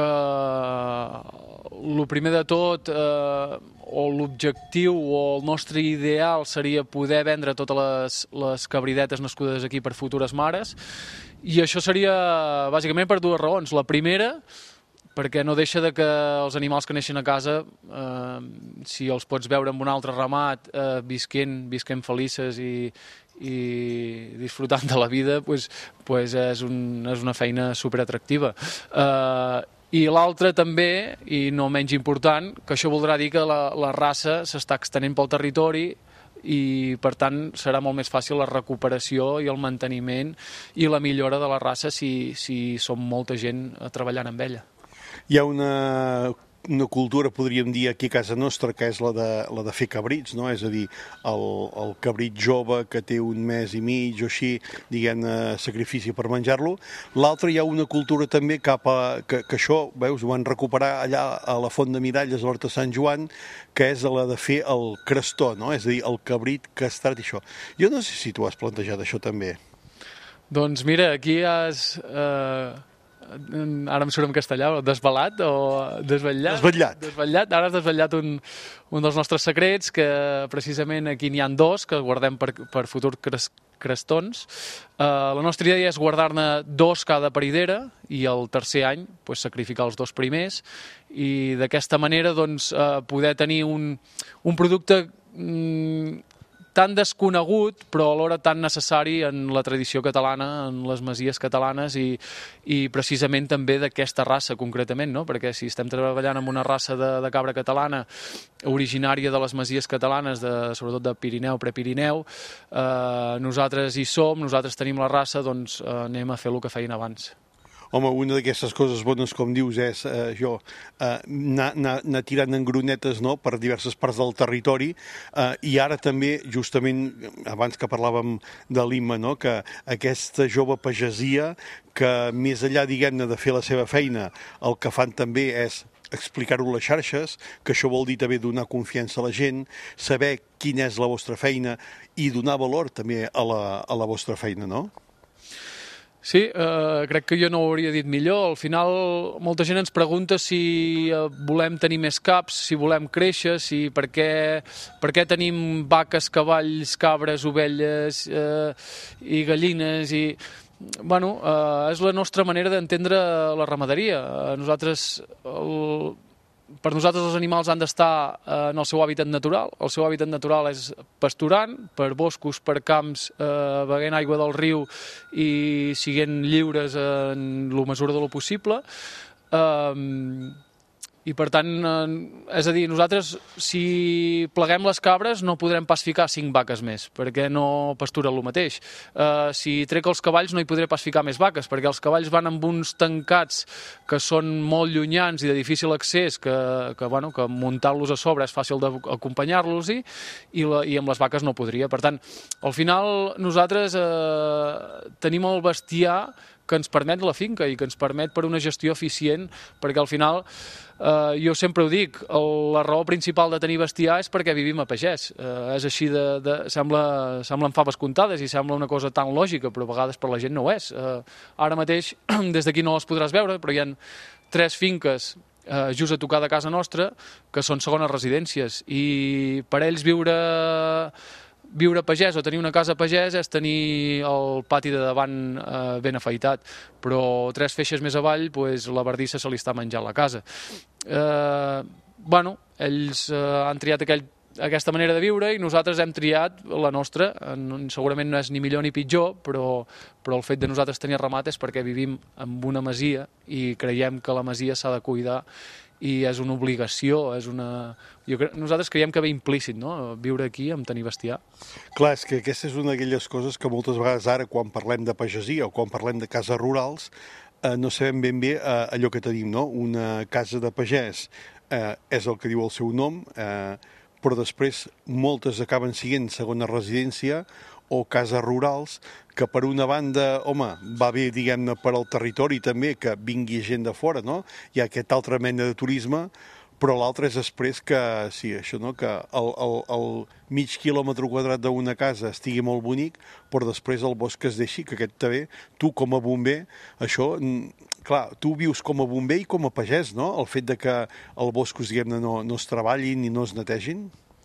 Speaker 6: el primer de tot, eh, o l'objectiu o el nostre ideal seria poder vendre totes les, les cabridetes nascudes aquí per futures mares, i això seria bàsicament per dues raons. La primera, perquè no deixa de que els animals que neixen a casa, eh, si els pots veure amb un altre ramat, eh, visquent, visquent felices i, i disfrutant de la vida, pues, pues és, un, és una feina superatractiva. Eh, I l'altre també, i no menys important, que això voldrà dir que la, la raça s'està extenent pel territori i, per tant, serà molt més fàcil la recuperació i el manteniment i la millora de la raça si, si som molta gent treballant amb ella.
Speaker 3: Hi ha una, una cultura, podríem dir, aquí a casa nostra, que és la de, la de fer cabrits, no? És a dir, el, el cabrit jove que té un mes i mig o així, diguem-ne, sacrifici per menjar-lo. L'altre, hi ha una cultura també cap a... que, que això, veus, ho van recuperar allà a la Font de Miralles, a l'Horta Sant Joan, que és la de fer el crestó, no? És a dir, el cabrit castrat i això. Jo no sé si tu has plantejat això també.
Speaker 6: Doncs mira, aquí has... Eh... ara em surt en castellà, desvelat o desvetllat?
Speaker 3: Desvetllat.
Speaker 6: Desvetllat. Ara has desvetllat un, un dels nostres secrets, que precisament aquí n'hi ha dos, que guardem per, per futurs cres, crestons. Uh, la nostra idea és guardar-ne dos cada paridera i el tercer any pues, sacrificar els dos primers i d'aquesta manera doncs, uh, poder tenir un, un producte mm, tan desconegut, però alhora tan necessari en la tradició catalana, en les masies catalanes i, i precisament també d'aquesta raça concretament, no? Perquè si estem treballant amb una raça de, de cabra catalana originària de les masies catalanes, de, sobretot de Pirineu, Prepirineu, eh, nosaltres hi som, nosaltres tenim la raça, doncs eh, anem a fer el que feien abans.
Speaker 3: Home, una d'aquestes coses bones, com dius, és eh, jo, eh, anar, anar, anar tirant engronetes, no?, per diverses parts del territori, eh, i ara també, justament, abans que parlàvem de l'Imma, no?, que aquesta jove pagesia, que més enllà, diguem-ne, de fer la seva feina, el que fan també és explicar-ho a les xarxes, que això vol dir també donar confiança a la gent, saber quina és la vostra feina i donar valor també a la, a la vostra feina, no?
Speaker 6: Sí, eh, crec que jo no ho hauria dit millor. Al final, molta gent ens pregunta si eh, volem tenir més caps, si volem créixer, si per què, per què tenim vaques, cavalls, cabres, ovelles eh, i gallines i... Bueno, eh, és la nostra manera d'entendre la ramaderia. Eh, nosaltres... El... Per nosaltres els animals han d'estar en el seu hàbitat natural. El seu hàbitat natural és pasturant, per boscos, per camps, eh, beguent aigua del riu i siguent lliures en la mesura de lo possible. Eh, I per tant, eh, és a dir, nosaltres si pleguem les cabres no podrem pas ficar cinc vaques més, perquè no pasturen el mateix. Eh, si trec els cavalls no hi podré pas ficar més vaques, perquè els cavalls van amb uns tancats que són molt llunyans i de difícil accés, que, que, bueno, que muntar-los a sobre és fàcil d'acompanyar-los-hi, i, la, i amb les vaques no podria. Per tant, al final nosaltres eh, tenim el bestiar que ens permet la finca i que ens permet per una gestió eficient, perquè al final, eh, jo sempre ho dic, el, la raó principal de tenir bestiar és perquè vivim a pagès. Eh, és així de... de sembla, semblen faves comptades i sembla una cosa tan lògica, però a vegades per la gent no ho és. Eh, ara mateix, des d'aquí no les podràs veure, però hi ha tres finques eh, just a tocar de casa nostra que són segones residències i per ells viure... viure pagès o tenir una casa pagès és tenir el pati de davant eh, ben afaitat, però tres feixes més avall pues, la bardissa se li està menjant la casa. Eh, bueno, ells eh, han triat aquell, aquesta manera de viure i nosaltres hem triat la nostra. Segurament no és ni millor ni pitjor, però, però el fet de nosaltres tenir ramat és perquè vivim en una masia i creiem que la masia s'ha de cuidar i és una obligació, és una... Jo cre... Nosaltres creiem que ve implícit, no?, viure aquí amb tenir bestiar.
Speaker 3: Clar, és que aquesta és una d'aquelles coses que moltes vegades ara, quan parlem de pagesia o quan parlem de cases rurals, eh, no sabem ben bé eh, allò que tenim, no? Una casa de pagès eh, és el que diu el seu nom, eh, però després moltes acaben sent segona residència o cases rurals, que per una banda, home, va bé, diguem-ne, per al territori també, que vingui gent de fora, no? Hi ha aquest altre mena de turisme, però l'altre és després que, sí, això, no?, que el, el, el mig quilòmetre quadrat d'una casa estigui molt bonic, però després el bosc es deixi, que aquest també, tu com a bomber, això, clar, tu vius com a bomber i com a pagès, no?, el fet de que els boscos, diguem-ne, no, no es treballin i no es netegin.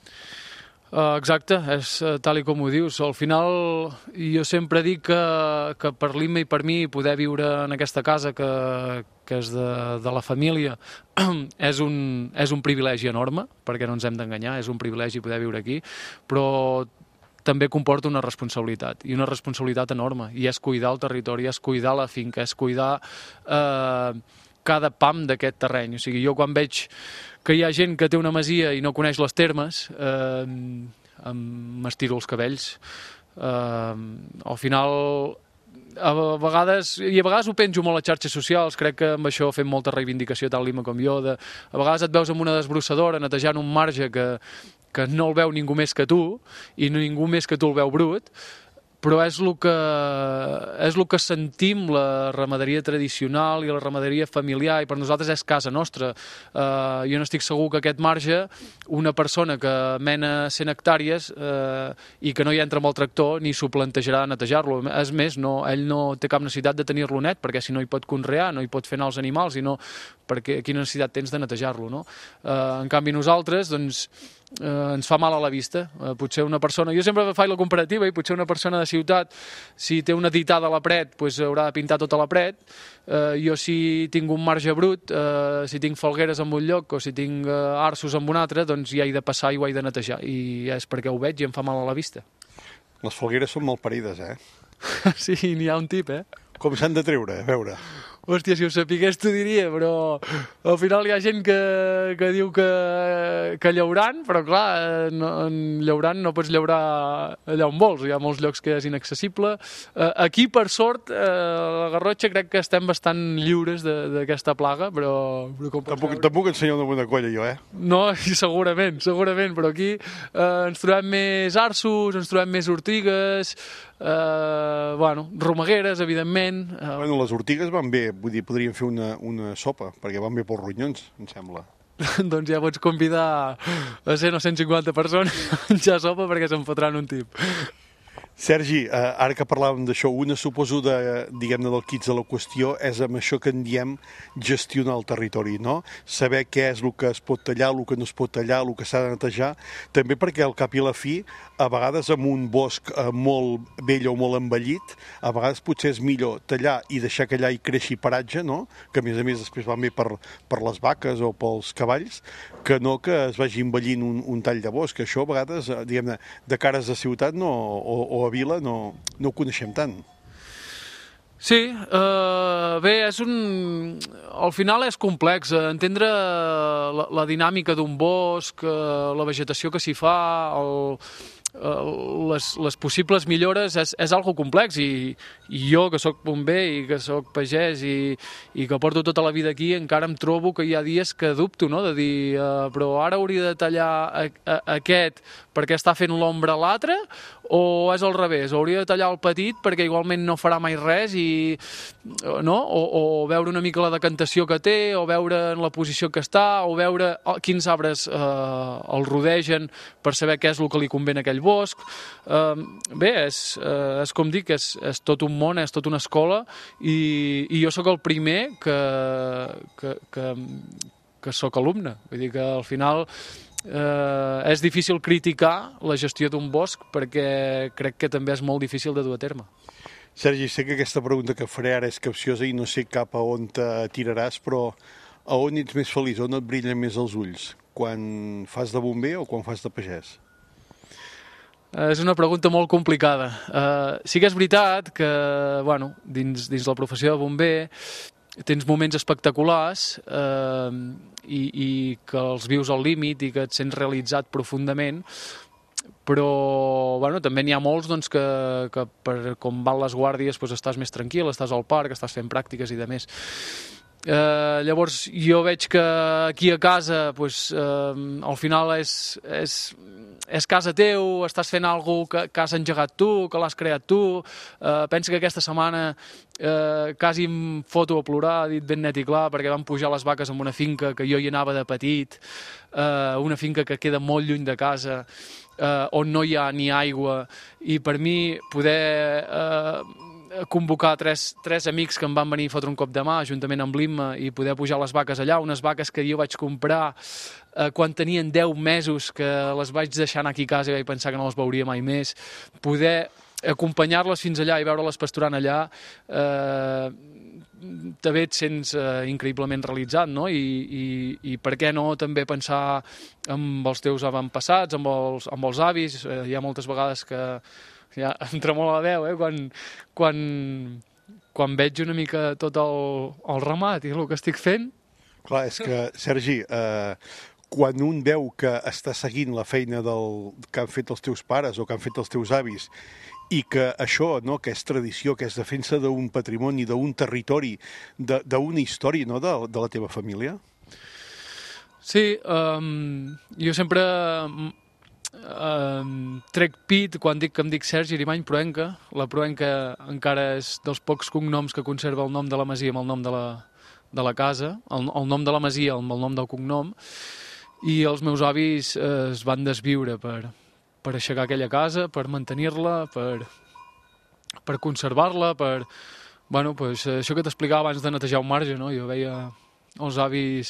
Speaker 6: Uh, exacte, és uh, tal i com ho dius. Al final jo sempre dic que, que per l'Imma i per mi poder viure en aquesta casa que, que és de, de la família és un, és un privilegi enorme, perquè no ens hem d'enganyar, és un privilegi poder viure aquí, però també comporta una responsabilitat, i una responsabilitat enorme, i és cuidar el territori, és cuidar la finca, és cuidar eh, cada pam d'aquest terreny. O sigui, jo quan veig que hi ha gent que té una masia i no coneix les termes, eh, m'estiro els cabells. Eh, al final, a vegades, i a vegades ho penjo molt a xarxes socials, crec que amb això fem molta reivindicació, tant l'Imma com jo, de, a vegades et veus amb una desbrossadora netejant un marge que, que no el veu ningú més que tu, i ningú més que tu el veu brut, però és el que, és el que sentim la ramaderia tradicional i la ramaderia familiar, i per nosaltres és casa nostra. Uh, jo no estic segur que aquest marge, una persona que mena cent hectàrees uh, i que no hi entra amb el tractor ni s'ho plantejarà de netejar-lo. És més, no, ell no té cap necessitat de tenir-lo net, perquè si no hi pot conrear, no hi pot fer anar els animals, i no, perquè quina necessitat tens de netejar-lo, no? Uh, en canvi nosaltres, doncs, Uh, ens fa mal a la vista. Uh, potser una persona, jo sempre faig la comparativa, i potser una persona de ciutat, si té una ditada a la paret, pues haurà de pintar tota la paret. Uh, jo si tinc un marge brut, uh, si tinc falgueres en un lloc o si tinc uh, arços en un altre, doncs ja he de passar i ho he de netejar, i és perquè ho veig i em fa mal a la vista.
Speaker 3: Les falgueres són molt parides, eh?
Speaker 6: Sí, n'hi ha un tip, eh?
Speaker 3: Com s'han de treure, a veure...
Speaker 6: Hòstia, si ho sapigués t'ho diria, però al final hi ha gent que, que diu que, que llaurant, però clar, no, llaurant no pots llaurar allà on vols, hi ha molts llocs que és inaccessible. Aquí, per sort, a la Garrotxa crec que estem bastant lliures d'aquesta plaga, però... però com
Speaker 3: tampoc, tampoc ensenya una bona colla, jo, eh?
Speaker 6: No, segurament, segurament, però aquí eh, ens trobem més arços, ens trobem més ortigues, eh, bueno, romagueres, evidentment. Eh...
Speaker 3: Bueno, les ortigues van bé, vull dir, podríem fer una, una sopa, perquè van bé pels ronyons, em sembla.
Speaker 6: Doncs ja pots convidar a cent o cent cinquanta persones a menjar sopa perquè se'n fotran un tip.
Speaker 3: Sergi, eh, ara que parlàvem d'això, una suposo de, diguem-ne, del quid de la qüestió és amb això que en diem gestionar el territori, no? Saber què és el que es pot tallar, el que no es pot tallar, el que s'ha de netejar, també perquè al cap i la fi, a vegades amb un bosc eh, molt vell o molt envellit, a vegades potser és millor tallar i deixar que allà hi creixi paratge, no? Que a més a més després van bé per, per les vaques o pels cavalls, que no que es vagi envellint un, un tall de bosc. Això a vegades, eh, diguem-ne, de cares de ciutat no, o, o a vila no, no ho coneixem tant.
Speaker 6: Sí, eh, bé, és un... al final és complex, entendre la, la dinàmica d'un bosc, eh, la vegetació que s'hi fa, el, les, les possibles millores, és, és algo complex, i, i jo que sóc bomber i que sóc pagès i, i que porto tota la vida aquí, encara em trobo que hi ha dies que dubto, no?, de dir, eh, però ara hauria de tallar a, a, aquest perquè està fent l'ombra a l'altre, o és al revés, hauria de tallar el petit perquè igualment no farà mai res, i, no? o, o veure una mica la decantació que té, o veure en la posició que està, o veure quins arbres eh, el rodegen per saber què és el que li convé a aquell bosc. Eh, bé, és, eh, és com dic, és, és tot un món, és tot una escola, i, i jo sóc el primer que, que, que, que sóc alumne. Vull dir que al final eh, és difícil criticar la gestió d'un bosc perquè crec que també és molt difícil de dur a terme.
Speaker 3: Sergi, sé que aquesta pregunta que faré ara és capciosa i no sé cap a on te tiraràs, però a on ets més feliç, on et brillen més els ulls? Quan fas de bomber o quan fas de pagès?
Speaker 6: Uh, és una pregunta molt complicada. Uh, sí que és veritat que, bueno, dins, dins la professió de bomber tens moments espectaculars uh, i, i que els vius al límit i que et sents realitzat profundament, però bueno, també n'hi ha molts doncs, que, que per com van les guàrdies doncs, estàs més tranquil, estàs al parc, estàs fent pràctiques i de més. Uh, llavors jo veig que aquí a casa pues, uh, al final és, és, és casa teu, estàs fent alguna cosa que, que has engegat tu, que l'has creat tu. Uh, pensa que aquesta setmana uh, quasi em foto a plorar, dit ben net i clar, perquè van pujar les vaques en una finca que jo hi anava de petit, uh, una finca que queda molt lluny de casa, uh, on no hi ha ni aigua, i per mi poder uh, convocar tres, tres amics que em van venir a fotre un cop de mà juntament amb l'Imma i poder pujar les vaques allà, unes vaques que jo vaig comprar eh, quan tenien deu mesos, que les vaig deixar anar aquí a casa i vaig pensar que no les veuria mai més, poder acompanyar-les fins allà i veure-les pasturant allà, eh, també et sents eh, increïblement realitzat, no? I, i, i per què no també pensar en els teus avantpassats, amb els, amb els avis. Eh, hi ha moltes vegades que ja em tremola la veu, eh? quan, quan, quan veig una mica tot el, el ramat i el que estic fent.
Speaker 3: Clar, és que, Sergi, eh, quan un veu que està seguint la feina del, que han fet els teus pares o que han fet els teus avis, i que això, no, que és tradició, que és defensa d'un patrimoni, d'un territori, d'una història, no, de, de la teva família?
Speaker 6: Sí, um, jo sempre um, trec pit quan dic que em dic Sergi Arimany Proenca. La Proenca encara és dels pocs cognoms que conserva el nom de la masia amb el nom de la, de la casa, el, el nom de la masia amb el nom del cognom, i els meus avis eh, es van desviure per... per aixecar aquella casa, per mantenir-la, per, per conservar-la, per... Bueno, pues, això que t'explicava abans de netejar un marge, no? Jo veia els avis...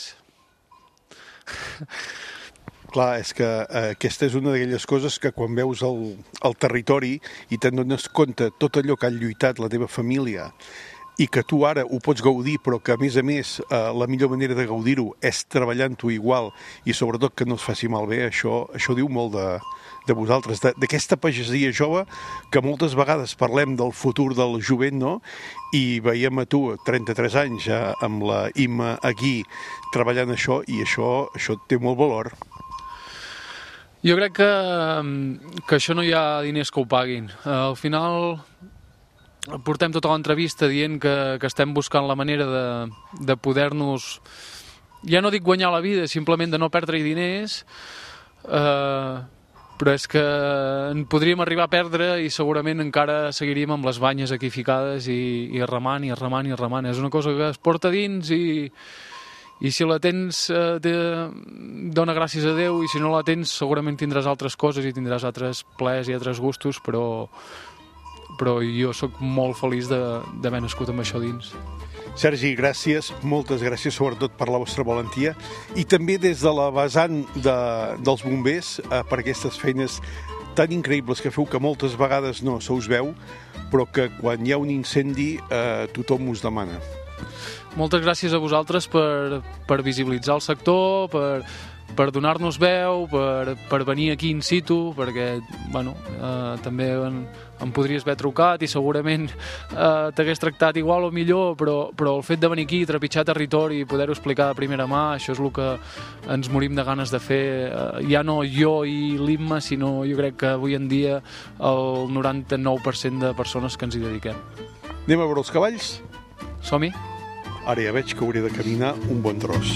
Speaker 3: Clar, és que eh, aquesta és una d'aquelles coses que quan veus el, el territori i te'n dones compte tot allò que ha lluitat la teva família i que tu ara ho pots gaudir, però que a més a més eh, la millor manera de gaudir-ho és treballant-ho igual i sobretot que no es faci malbé, això, això diu molt de, de vosaltres, d'aquesta pagesia jove que moltes vegades parlem del futur del jovent, no? I veiem a tu, trenta-tres anys, ja, amb la Imma aquí treballant això, i això, això té molt valor.
Speaker 6: Jo crec que, que això no hi ha diners que ho paguin. Al final portem tota l'entrevista dient que, que estem buscant la manera de, de poder-nos, ja no dic guanyar la vida, simplement de no perdre-hi diners, eh, però és que en podríem arribar a perdre i segurament encara seguiríem amb les banyes aquí ficades i, i remant i remant i remant. És una cosa que es porta dins i, i si la tens eh, te, dona gràcies a Déu, i si no la tens segurament tindràs altres coses i tindràs altres plaers i altres gustos, però però jo sóc molt feliç d'haver nascut amb això dins.
Speaker 3: Sergi, gràcies, moltes gràcies sobretot per la vostra valentia i també des de la vessant de, dels bombers eh, per aquestes feines tan increïbles que feu, que moltes vegades no se us veu, però que quan hi ha un incendi eh, tothom us demana.
Speaker 6: Moltes gràcies a vosaltres per, per visibilitzar el sector, per, per donar-nos veu, per, per venir aquí in situ, perquè bueno, eh, també en, em podries haver trucat i segurament eh, t'hagués tractat igual o millor, però, però el fet de venir aquí, trepitjar territori i poder-ho explicar de primera mà, això és el que ens morim de ganes de fer, eh, ja no jo i l'Imma, sinó jo crec que avui en dia el noranta-nou per cent de persones que ens hi dediquem.
Speaker 3: Anem a veure els cavalls?
Speaker 6: Som-hi?
Speaker 3: Ara ja veig que hauré de caminar un bon tros.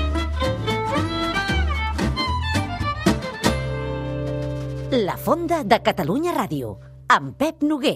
Speaker 1: La Fonda de Catalunya Ràdio, amb Pep Noguer.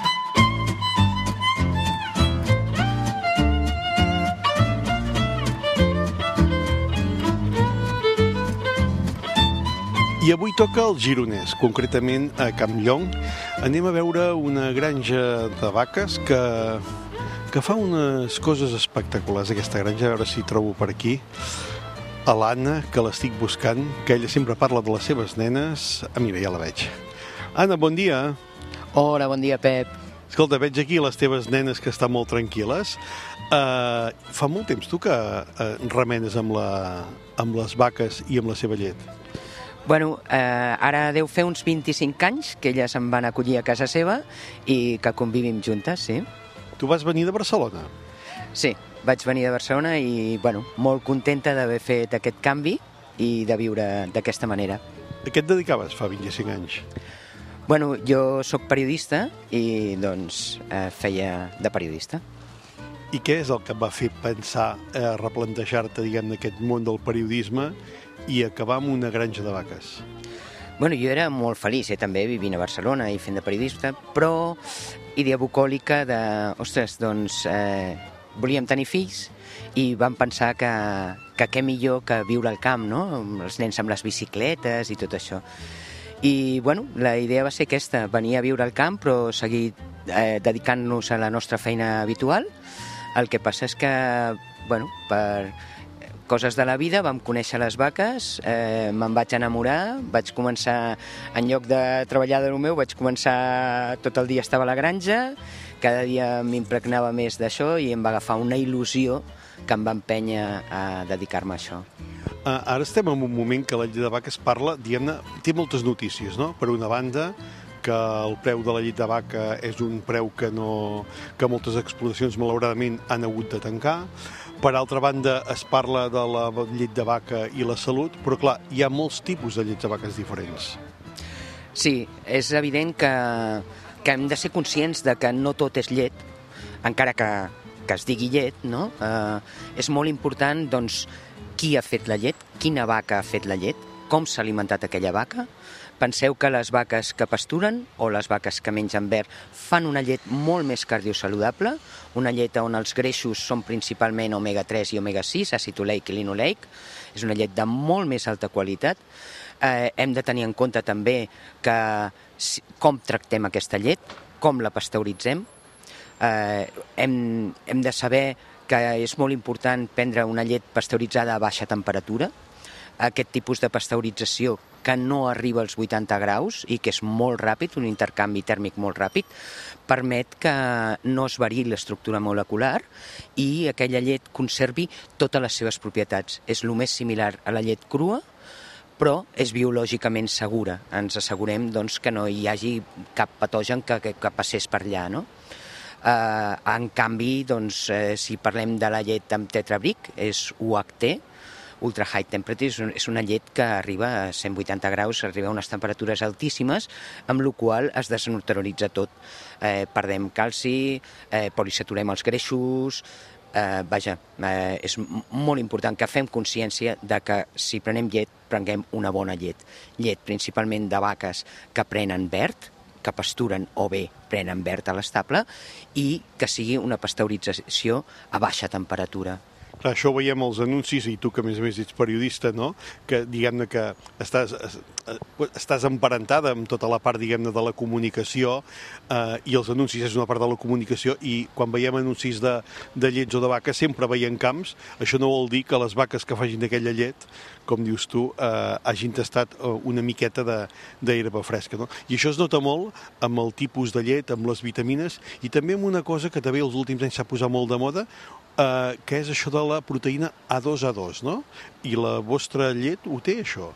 Speaker 3: I avui toca el Gironès, concretament a Campllong. Anem a veure una granja de vaques que, que fa unes coses espectaculars, aquesta granja, a veure si trobo per aquí. a l'Anna, que l'estic buscant, que ella sempre parla de les seves nenes. A mi bé, ja la veig. Anna, bon dia.
Speaker 7: Hola, bon dia, Pep.
Speaker 3: Escolta, veig aquí les teves nenes que estan molt tranquil·les. Uh, fa molt temps tu que uh, remenes amb, la, amb les vaques i amb la seva llet?
Speaker 7: Bueno, eh, ara deu fer uns vint-i-cinc anys que elles em van acollir a casa seva i que convivim juntes, sí.
Speaker 3: Tu vas venir de Barcelona?
Speaker 7: Sí, vaig venir de Barcelona i, bueno, molt contenta d'haver fet aquest canvi i de viure d'aquesta manera.
Speaker 3: A què et dedicaves fa vint-i-cinc anys?
Speaker 7: Bueno, jo sóc periodista i, doncs, eh, feia de periodista.
Speaker 3: I què és el que et va fer pensar, eh, replantejar-te, diguem, aquest món del periodisme i acabar amb una granja de vaques?
Speaker 7: Bueno, jo era molt feliç, eh, també, vivint a Barcelona i fent de periodista, però idea bucòlica de, ostres, doncs, eh, volíem tenir fills i vam pensar que, que què millor que viure al camp, no? Els nens amb les bicicletes i tot això. I, bueno, la idea va ser aquesta, venir a viure al camp, però seguir eh, dedicant-nos a la nostra feina habitual. El que passa és que, bueno, per coses de la vida vam conèixer les vaques, eh, me'n vaig enamorar, vaig començar, en lloc de treballar de lo meu, vaig començar, tot el dia estava a la granja, cada dia m'impregnava més d'això i em va agafar una il·lusió que em va empènyer a dedicar-me a això.
Speaker 3: Uh, ara estem en un moment que la llet de vaca es parla, diguem-ne, té moltes notícies, no? Per una banda, que el preu de la llet de vaca és un preu que, no, que moltes explotacions malauradament han hagut de tancar. Per altra banda, es parla de la llet de vaca i la salut, però clar, hi ha molts tipus de llets de vaques diferents.
Speaker 7: Sí, és evident que, que hem de ser conscients de que no tot és llet, encara que, que es digui llet, no? Eh, és molt important, doncs, qui ha fet la llet, quina vaca ha fet la llet, com s'ha alimentat aquella vaca. Penseu que les vaques que pasturen o les vaques que mengen verd fan una llet molt més cardiosaludable, una llet on els greixos són principalment omega tres i omega sis, àcid oleic i linoleic. És una llet de molt més alta qualitat. Eh, hem de tenir en compte també que com tractem aquesta llet, com la pasteuritzem. Eh, hem, hem de saber que és molt important prendre una llet pasteuritzada a baixa temperatura. Aquest tipus de pasteurització que no arriba als vuitanta graus i que és molt ràpid, un intercanvi tèrmic molt ràpid, permet que no es variï l'estructura molecular i aquella llet conservi totes les seves propietats. És el més similar a la llet crua, però és biològicament segura. Ens assegurem, doncs, que no hi hagi cap patogen que, que, que passés per allà, no? Eh, en canvi, doncs, eh, si parlem de la llet amb tetrabric, és U H T, Ultra High Temperature, és una llet que arriba a cent vuitanta graus, arriba a unes temperatures altíssimes, amb la qual es desnaturalitza tot. Eh, perdem calci, eh, polisaturem els greixos. Eh, vaja, eh, és molt important que fem consciència de que si prenem llet, prenguem una bona llet. Llet principalment de vaques que prenen verd, que pasturen o bé prenen verd a l'estable, i que sigui una pasteurització a baixa temperatura.
Speaker 3: Clar, això ho veiem als anuncis, i tu que a més a més ets periodista, no? Que diguem-ne que estàs, estàs emparentada amb tota la part, diguem-ne, de la comunicació, eh, i els anuncis és una part de la comunicació, i quan veiem anuncis de, de llets o de vaques sempre veiem camps. Això no vol dir que les vaques que facin d'aquella llet, com dius tu, eh, hagin tastat una miqueta d'herba fresca, no? I això es nota molt amb el tipus de llet, amb les vitamines, i també amb una cosa que també els últims anys s'ha posat molt de moda, Uh, que és això de la proteïna A dos A dos, no? I la vostra llet ho té, això?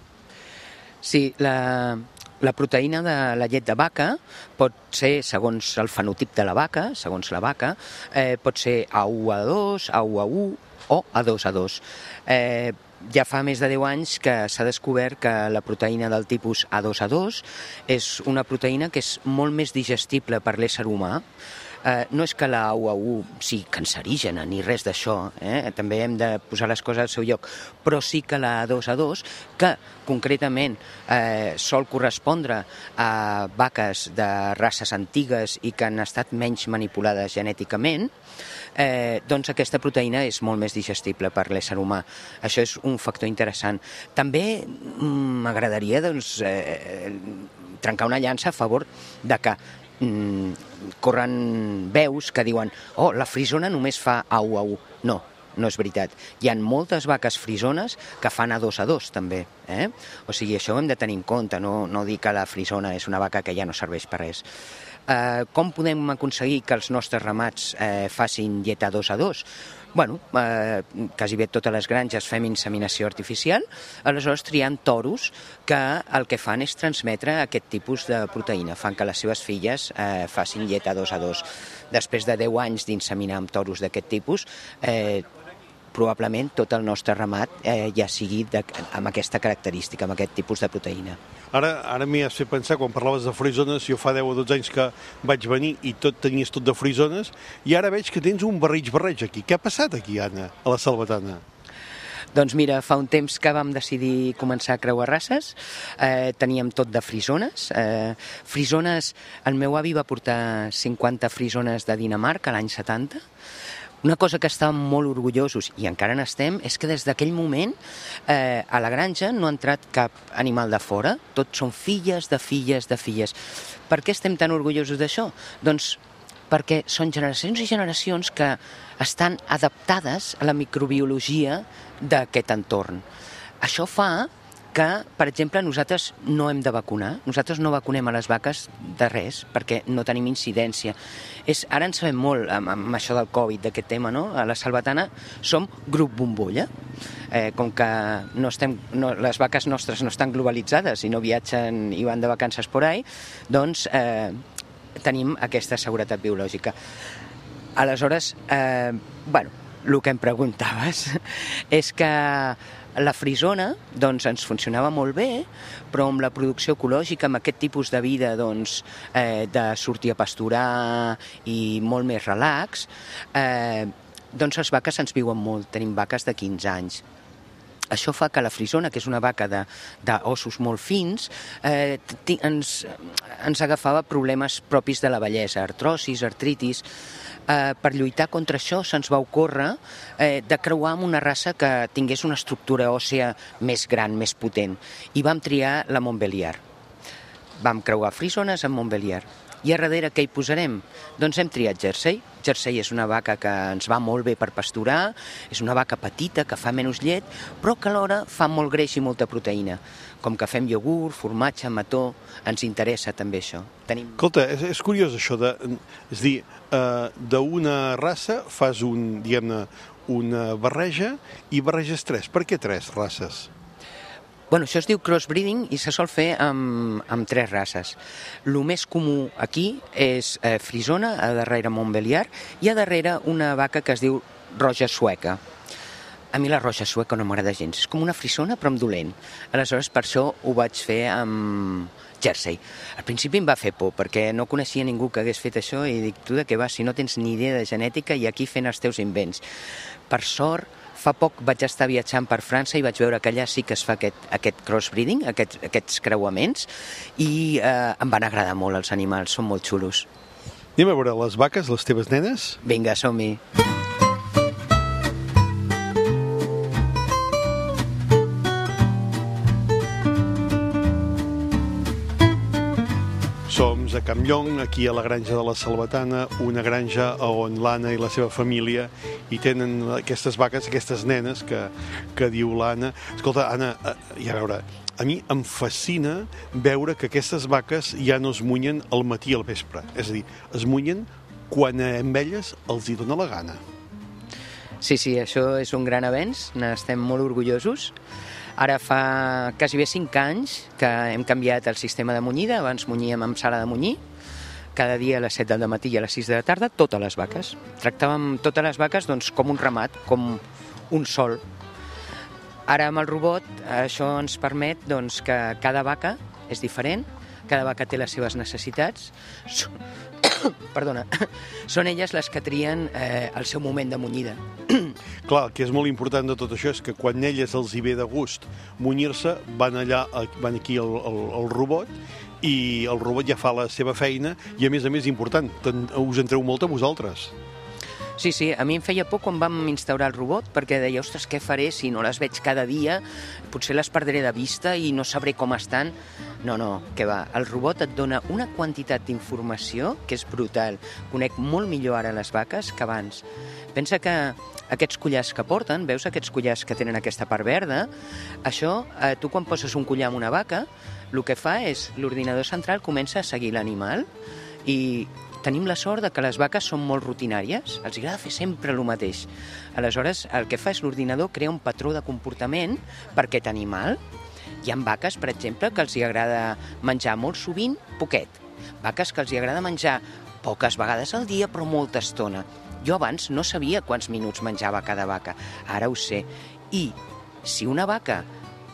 Speaker 7: Sí, la, la proteïna de la llet de vaca pot ser, segons el fenotip de la vaca, segons la vaca, eh, pot ser A u A dos, A u A u o A dos A dos. Eh, ja fa més de deu anys que s'ha descobert que la proteïna del tipus A dos A dos és una proteïna que és molt més digestible per l'ésser humà. Eh, no és que la A u A u sigui cancerígena ni res d'això, eh? També hem de posar les coses al seu lloc, però sí que la A dos A dos, que concretament eh, sol correspondre a vaques de races antigues i que han estat menys manipulades genèticament, eh, doncs aquesta proteïna és molt més digestible per l'ésser humà. Això és un factor interessant. També m'agradaria doncs, eh, trencar una llança a favor de que corren veus que diuen oh, la frisona només fa A u A u. No, no és veritat. Hi ha moltes vaques frisones que fan a dos a dos, també. Eh? O sigui, això ho hem de tenir en compte, no, no dir que la frisona és una vaca que ja no serveix per res. Eh, com podem aconseguir que els nostres ramats eh, facin llet a dos a dos? Bueno, eh, quasi bé totes les granges fem inseminació artificial, aleshores triem toros que el que fan és transmetre aquest tipus de proteïna, fan que les seves filles eh, facin llet a dos a dos. Després de deu anys d'inseminar amb toros d'aquest tipus, eh, probablement tot el nostre ramat eh, ja sigui de, amb aquesta característica, amb aquest tipus de proteïna.
Speaker 3: Ara, ara m'hi has fet pensar, quan parlaves de frisones, jo fa deu o dotze anys que vaig venir i tot tenies tot de frisones, i ara veig que tens un barrig-barreig aquí. Què ha passat aquí, Anna, a la Salvatana?
Speaker 7: Doncs mira, fa un temps que vam decidir començar a creuar races, eh, teníem tot de frisones. Eh, frisones, el meu avi va portar cinquanta frisones de Dinamarca l'any setanta. Una cosa que estàvem molt orgullosos, i encara n'estem, és que des d'aquell moment eh, a la granja no ha entrat cap animal de fora, tots són filles de filles de filles. Per què estem tan orgullosos d'això? Doncs perquè són generacions i generacions que estan adaptades a la microbiologia d'aquest entorn. Això fa que, per exemple, nosaltres no hem de vacunar. Nosaltres no vacunem a les vaques de res, perquè no tenim incidència. És, ara en sabem molt amb, amb això del Covid, d'aquest tema, no? A la Salvatana som grup bombolla. Eh, com que no estem, no, les vaques nostres no estan globalitzades i no viatgen i van de vacances por ahí, doncs eh, tenim aquesta seguretat biològica. Aleshores, eh, bueno, el que em preguntaves és que la frisona doncs, ens funcionava molt bé, però amb la producció ecològica, amb aquest tipus de vida doncs, eh, de sortir a pasturar i molt més relax, eh, doncs les vaques ens viuen molt, tenim vaques de quinze anys. Això fa que la frisona, que és una vaca d'ossos molt fins, eh, ens, ens agafava problemes propis de la vellesa, artrosis, artritis. Eh, per lluitar contra això se'ns va ocórrer eh, de creuar amb una raça que tingués una estructura òssea més gran, més potent, i vam triar la Montbéliard. Vam creuar frisones amb Montbéliard. I a darrere què hi posarem? Doncs hem triat Jersey. Jersey és una vaca que ens va molt bé per pasturar, és una vaca petita que fa menys llet, però que alhora fa molt greix i molta proteïna. Com que fem iogurt, formatge, mató, ens interessa també això. Tenim...
Speaker 3: Escolta, és, és curiós això de... És dir, eh, d'una raça fas un, diguem-ne, una barreja i barreges tres. Per què tres races?
Speaker 7: Bueno, això es diu crossbreeding i se sol fer amb, amb tres races. El més comú aquí és eh, frisona, a darrere Montbéliard, i a darrere una vaca que es diu roja sueca. A mi la roja sueca no m'agrada gens, és com una frisona però amb dolent. Aleshores, per això ho vaig fer amb Jersey. Al principi em va fer por, perquè no coneixia ningú que hagués fet això i dic, tu de què vas si no tens ni idea de genètica i aquí fent els teus invents. Per sort, fa poc vaig estar viatjant per França i vaig veure que allà sí que es fa aquest, aquest crossbreeding, aquest, aquests creuaments, i eh, em van agradar molt els animals, són molt xulos.
Speaker 3: Anem a veure les vaques, les teves nenes?
Speaker 7: Vinga, som-hi.
Speaker 3: Som a Campllong, aquí a la granja de la Salvatana, una granja on l'Anna i la seva família hi tenen aquestes vaques, aquestes nenes que, que diu l'Anna. Escolta, Anna, ja a veure, a mi em fascina veure que aquestes vaques ja no es munyen al matí i al vespre. És a dir, es munyen quan a elles els hi dona la gana.
Speaker 7: Sí, sí, això és un gran avenç, n'estem molt orgullosos. Ara fa quasi bé cinc anys que hem canviat el sistema de munyida. Abans munyíem amb sala de munyir, cada dia a les set del matí i a les sis de la tarda, totes les vaques. Tractàvem totes les vaques doncs, com un ramat, com un sol. Ara amb el robot això ens permet doncs, que cada vaca és diferent, cada vaca té les seves necessitats. Perdona, són elles les que trien eh, el seu moment de munyida.
Speaker 3: Clar, el que és molt important de tot això és que quan elles els hi ve de gust munyir-se, van allà, van aquí al, al, al robot, i el robot ja fa la seva feina, i a més a més important, us en treu molt a vosaltres.
Speaker 7: Sí, sí, a mi em feia por quan vam instaurar el robot, perquè deia, ostres, què faré si no les veig cada dia? Potser les perdré de vista i no sabré com estan. No, no, què va, el robot et dona una quantitat d'informació que és brutal. Conec molt millor ara les vaques que abans. Pensa que aquests collars que porten, veus aquests collars que tenen aquesta part verda, això, eh, tu quan poses un collar amb una vaca, el que fa és l'ordinador central comença a seguir l'animal i tenim la sort de que les vaques són molt rutinàries, els agrada fer sempre el mateix. Aleshores, el que fa és l'ordinador crea un patró de comportament per aquest animal. Hi ha vaques, per exemple, que els hi agrada menjar molt sovint poquet. Vaques que els hi agrada menjar poques vegades al dia, però molta estona. Jo abans no sabia quants minuts menjava cada vaca, ara ho sé. I si una vaca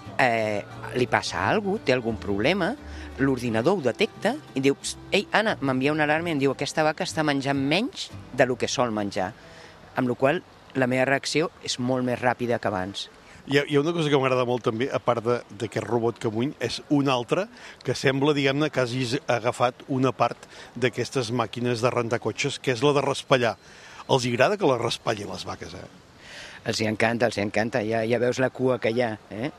Speaker 7: eh, li passa alguna cosa, té algun problema, l'ordinador ho detecta i diu, ei, Anna, m'envia una alarma i em diu aquesta vaca està menjant menys de lo que sol menjar. Amb la qual cosa la meva reacció és molt més ràpida que abans.
Speaker 3: Hi ha, hi ha una cosa que m'agrada molt també, a part d'aquest robot que muny, és una altra que sembla, diguem-ne, que hagis agafat una part d'aquestes màquines de rentar cotxes, que és la de raspallar. Els agrada que la raspallin les vaques, eh?
Speaker 7: Els hi encanta, els hi encanta, ja, ja veus la cua que hi ha. Eh?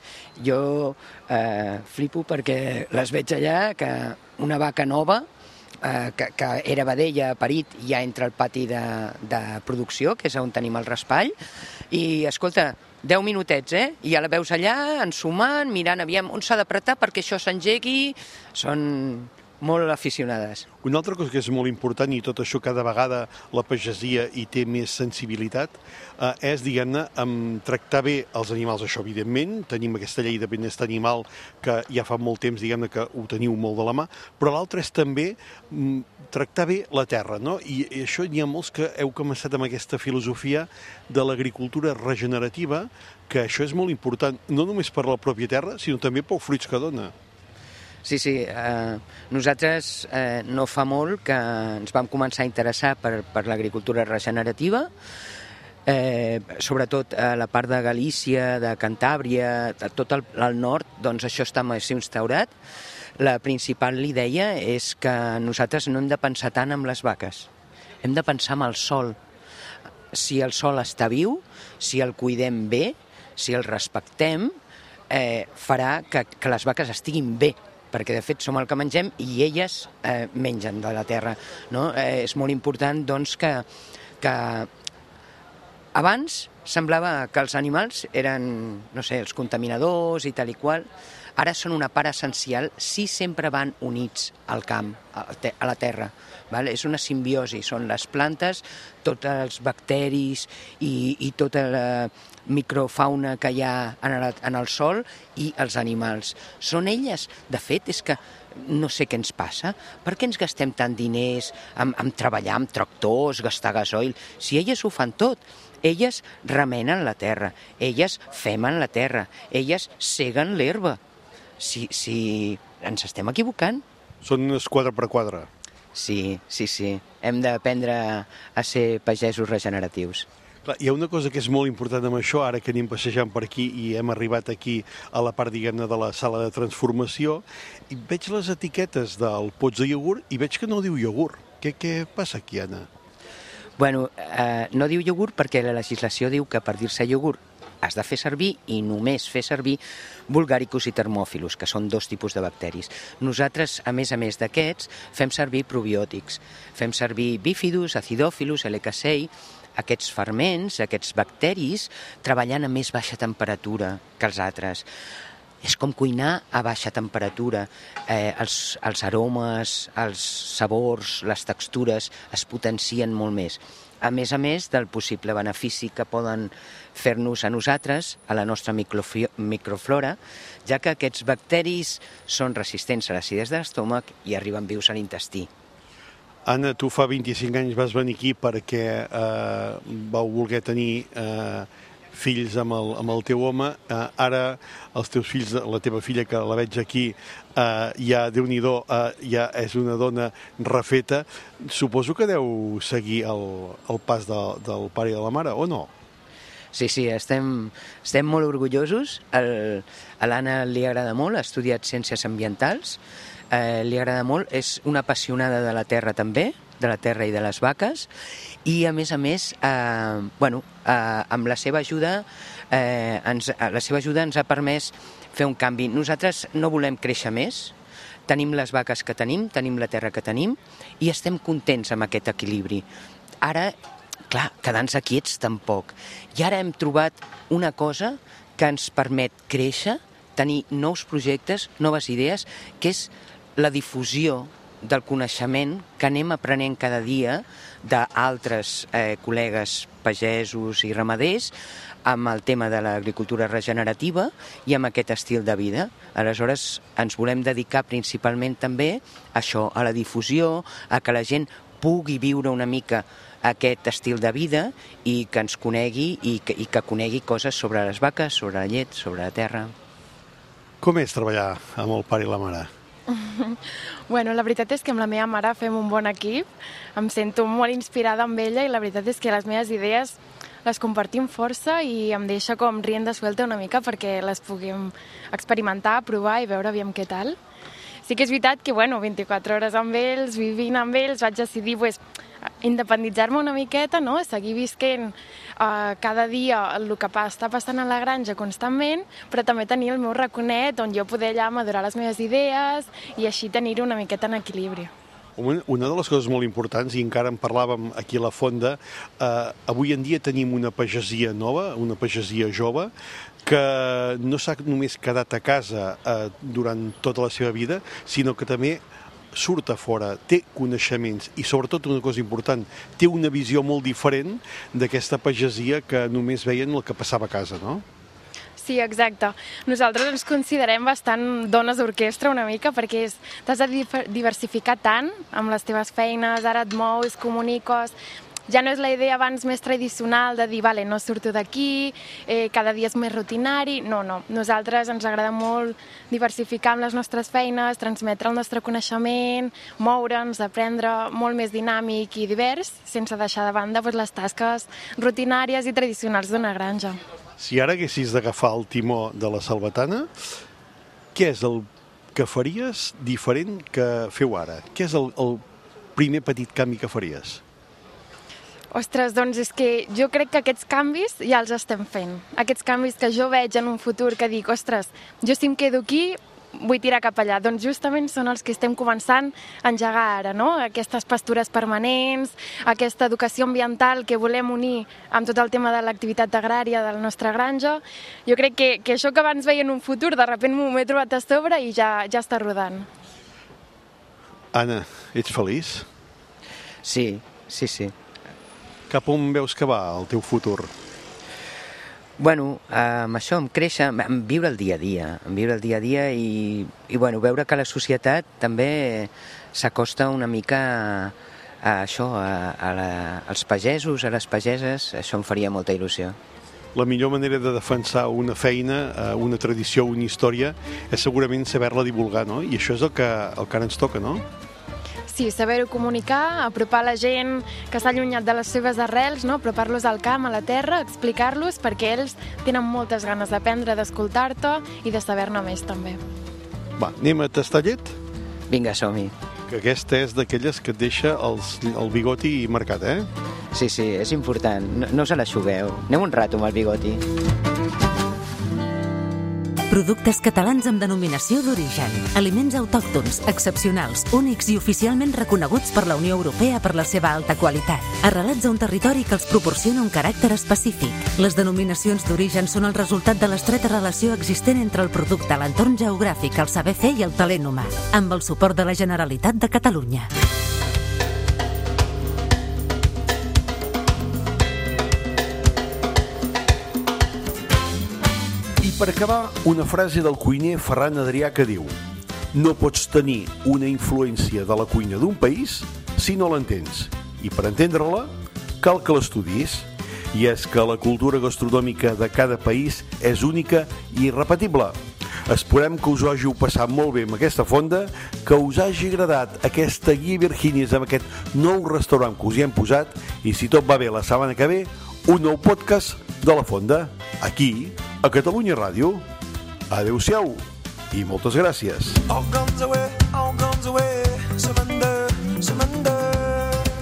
Speaker 7: Jo eh, flipo perquè les veig allà, que una vaca nova, eh, que, que era vedella, parit, ja entra al pati de, de producció, que és on tenim el raspall, i, escolta, deu minutets, eh? I ja la veus allà, ensumant, mirant aviam on s'ha d'apretar perquè això s'engegui. Són molt aficionades.
Speaker 3: Una altra cosa que és molt important, i tot això cada vegada la pagesia hi té més sensibilitat, eh, és, diguem-ne, tractar bé els animals. Això, evidentment, tenim aquesta llei de benestar animal que ja fa molt temps, diguem-ne, que ho teniu molt de la mà, però l'altre és també mm, tractar bé la terra, no? I, I això n'hi ha molts que heu començat amb aquesta filosofia de l'agricultura regenerativa, que això és molt important, no només per la pròpia terra, sinó també pels fruits que dona.
Speaker 7: Sí, sí. Eh, nosaltres eh, no fa molt que ens vam començar a interessar per, per l'agricultura regenerativa, eh, sobretot a la part de Galícia, de Cantàbria, de tot el, el nord, doncs això està més instaurat. La principal idea és que nosaltres no hem de pensar tant en les vaques, hem de pensar en el sol. Si el sol està viu, si el cuidem bé, si el respectem, eh, farà que, que les vaques estiguin bé, perquè de fet som el que mengem i elles eh, mengen de la terra. No? Eh, és molt important doncs, que, que abans semblava que els animals eren, no sé, els contaminadors i tal i qual. Ara són una part essencial si sempre van units al camp, a la terra. Val? És una simbiosi, són les plantes, tots els bacteris i, i tota la microfauna que hi ha en el, en el sòl i els animals. Són elles. De fet, és que no sé què ens passa. Per què ens gastem tant diners en, en treballar amb tractors, gastar gasoil? Si elles ho fan tot. Elles remenen la terra, elles femen la terra, elles seguen l'herba. Si, si ens estem equivocant.
Speaker 3: Són unes quadre per quadre.
Speaker 7: Sí, sí, sí. Hem d'aprendre a ser pagesos regeneratius.
Speaker 3: Clar, hi ha una cosa que és molt important amb això, ara que anem passejant per aquí i hem arribat aquí a la part, diguem-ne, de la sala de transformació, i veig les etiquetes del pots de iogurt i veig que no diu iogurt. Què, què passa aquí, Anna?
Speaker 7: Bueno, eh, no diu iogurt perquè la legislació diu que per dir-se iogurt has de fer servir i només fer servir Bulgaricus i Thermophilus, que són dos tipus de bacteris. Nosaltres, a més a més d'aquests, fem servir probiòtics. Fem servir Bifidus, Acidophilus, Elecaceae, aquests ferments, aquests bacteris, treballant a més baixa temperatura que els altres. És com cuinar a baixa temperatura. Eh, els, els aromes, els sabors, les textures es potencien molt més. A més a més del possible benefici que poden fer-nos a nosaltres, a la nostra microflora, ja que aquests bacteris són resistents a l'acidesa de l'estómac i arriben vius a l'intestí.
Speaker 3: Anna, tu fa vint-i-cinc anys vas venir aquí perquè eh, vau voler tenir eh, fills amb el, amb el teu home. Eh, ara els teus fills, la teva filla, que la veig aquí, eh, ja, Déu-n'hi-do, eh, ja és una dona refeta. Suposo que deu seguir el, el pas de, del pare i de la mare, o no?
Speaker 7: Sí, sí, estem, estem molt orgullosos. El, a l'Anna li agrada molt, ha estudiat Ciències Ambientals, eh, li agrada molt, és una apassionada de la terra també, de la terra i de les vaques, i a més a més, eh, bueno, eh, amb la seva ajuda, eh, ens, la seva ajuda ens ha permès fer un canvi. Nosaltres no volem créixer més, tenim les vaques que tenim, tenim la terra que tenim, i estem contents amb aquest equilibri. Ara, clar, quedar-nos quiets tampoc. I ara hem trobat una cosa que ens permet créixer, tenir nous projectes, noves idees, que és la difusió del coneixement que anem aprenent cada dia d'altres eh, col·legues pagesos i ramaders amb el tema de l'agricultura regenerativa i amb aquest estil de vida. Aleshores, ens volem dedicar principalment també a això, a la difusió, a que la gent pugui viure una mica aquest estil de vida i que ens conegui i que, i que conegui coses sobre les vaques, sobre la llet, sobre la terra.
Speaker 3: Com és treballar amb el pare i la mare?
Speaker 8: Bueno, la veritat és que amb la meva mare fem un bon equip, em sento molt inspirada amb ella i la veritat és que les meves idees les compartim força i em deixa com rienda suelta una mica perquè les puguem experimentar, provar i veure aviam què tal. Sí que és veritat que, bueno, vint-i-quatre hores amb ells, vivint amb ells, vaig decidir pues, independitzar-me una miqueta, no? Seguir visquent uh, cada dia el que està passant a la granja constantment, però també tenir el meu raconet on jo poder allà madurar les meves idees i així tenir-ho una miqueta en equilibri.
Speaker 3: Una de les coses molt importants, i encara en parlàvem aquí a la Fonda, eh, avui en dia tenim una pagesia nova, una pagesia jove, que no s'ha només quedat a casa eh, durant tota la seva vida, sinó que també surt a fora, té coneixements i sobretot una cosa important, té una visió molt diferent d'aquesta pagesia que només veien el que passava a casa, no?
Speaker 8: Sí, exacte. Nosaltres ens considerem bastant dones d'orquestra una mica perquè t'has de diversificar tant amb les teves feines, ara et mous, comuniques. Ja no és la idea abans més tradicional de dir, vale, no surto d'aquí, eh, cada dia és més rutinari. No, no. Nosaltres ens agrada molt diversificar amb les nostres feines, transmetre el nostre coneixement, moure'ns, aprendre molt més dinàmic i divers, sense deixar de banda doncs, les tasques rutinàries i tradicionals d'una granja.
Speaker 3: Si ara haguessis d'agafar el timó de la Selvatana, què és el que faries diferent que feu ara? Què és el, el primer petit canvi que faries?
Speaker 8: Ostres, doncs és que jo crec que aquests canvis ja els estem fent. Aquests canvis que jo veig en un futur que dic, ostres, jo si em quedo aquí vull tirar cap allà. Doncs justament són els que estem començant a engegar ara, no? Aquestes pastures permanents, aquesta educació ambiental que volem unir amb tot el tema de l'activitat agrària de la nostra granja. Jo crec que, que això que abans veia en un futur, de sobte m'ho he trobat a sobre i ja, ja està rodant.
Speaker 3: Anna, ets feliç?
Speaker 7: Sí, sí, sí.
Speaker 3: Cap on veus que va el teu futur?
Speaker 7: Bueno, amb això, amb créixer, amb viure el dia a dia, amb viure el dia a dia i, i bueno, veure que la societat també s'acosta una mica a, a això, a, a la, als pagesos, a les pageses, això em faria molta il·lusió.
Speaker 3: La millor manera de defensar una feina, una tradició, una història, és segurament saber-la divulgar, no? I això és el que, el que ara ens toca, no?
Speaker 8: Sí, saber-ho comunicar, apropar la gent que s'ha allunyat de les seves arrels, no? Apropar-los al camp, a la terra, explicar-los, perquè ells tenen moltes ganes d'aprendre, d'escoltar-te i de saber-ne més, també.
Speaker 3: Va, anem a tastar llet?
Speaker 7: Vinga, som-hi.
Speaker 3: Que aquesta és d'aquelles que et deixa els, el bigoti marcat, eh?
Speaker 7: Sí, sí, és important. No, no us l'aixugueu. Aneu un rato amb el bigoti.
Speaker 1: Productes catalans amb denominació d'origen. Aliments autòctons, excepcionals, únics i oficialment reconeguts per la Unió Europea per la seva alta qualitat. Arrelats a un territori que els proporciona un caràcter específic. Les denominacions d'origen són el resultat de l'estreta relació existent entre el producte, l'entorn geogràfic, el saber fer i el talent humà. Amb el suport de la Generalitat de Catalunya.
Speaker 3: Per acabar, una frase del cuiner Ferran Adrià que diu: no pots tenir una influència de la cuina d'un país si no l'entens. I per entendre-la, cal que l'estudis. I és que la cultura gastronòmica de cada país és única i irrepetible. Esperem que us ho hàgiu passat molt bé amb aquesta fonda, que us hagi agradat aquesta guia Virgínies amb aquest nou restaurant que us hi hem posat i, si tot va bé la setmana que ve, un nou podcast de la Fonda, aquí, a Catalunya Ràdio. Adéu-siau i moltes gràcies. All guns away, all guns away, surrender, surrender.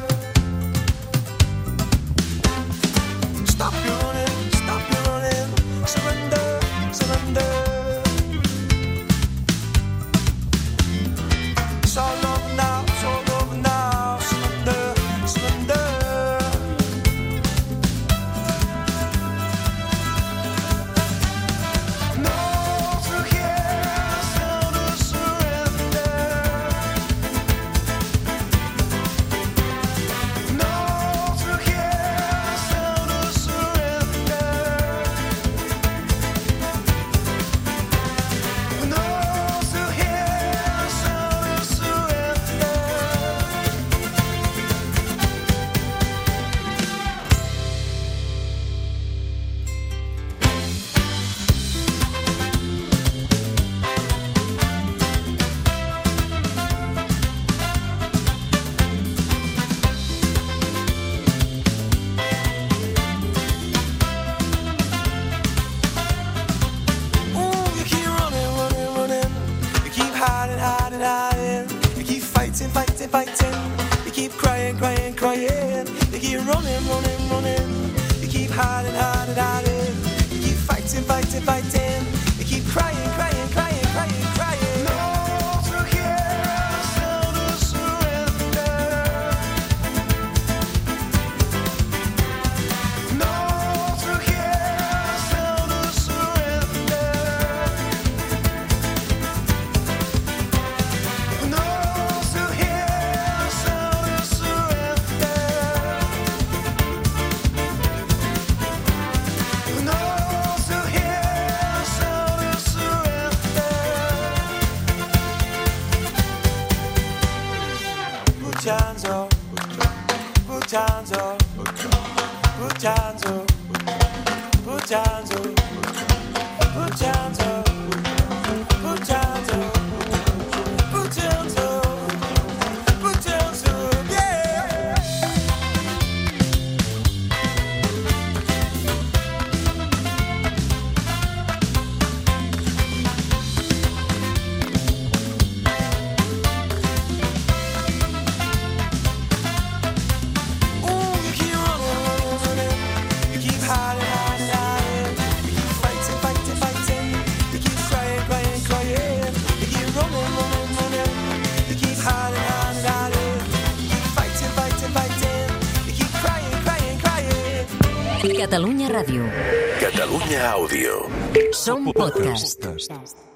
Speaker 9: your hands up, put your hands up, put your hands up, put your hands up, put your hands up, put your hands up, put your hands up, put your hands up, yeah.
Speaker 1: Catalunya Ràdio.
Speaker 2: Catalunya Àudio.
Speaker 1: Som podcast.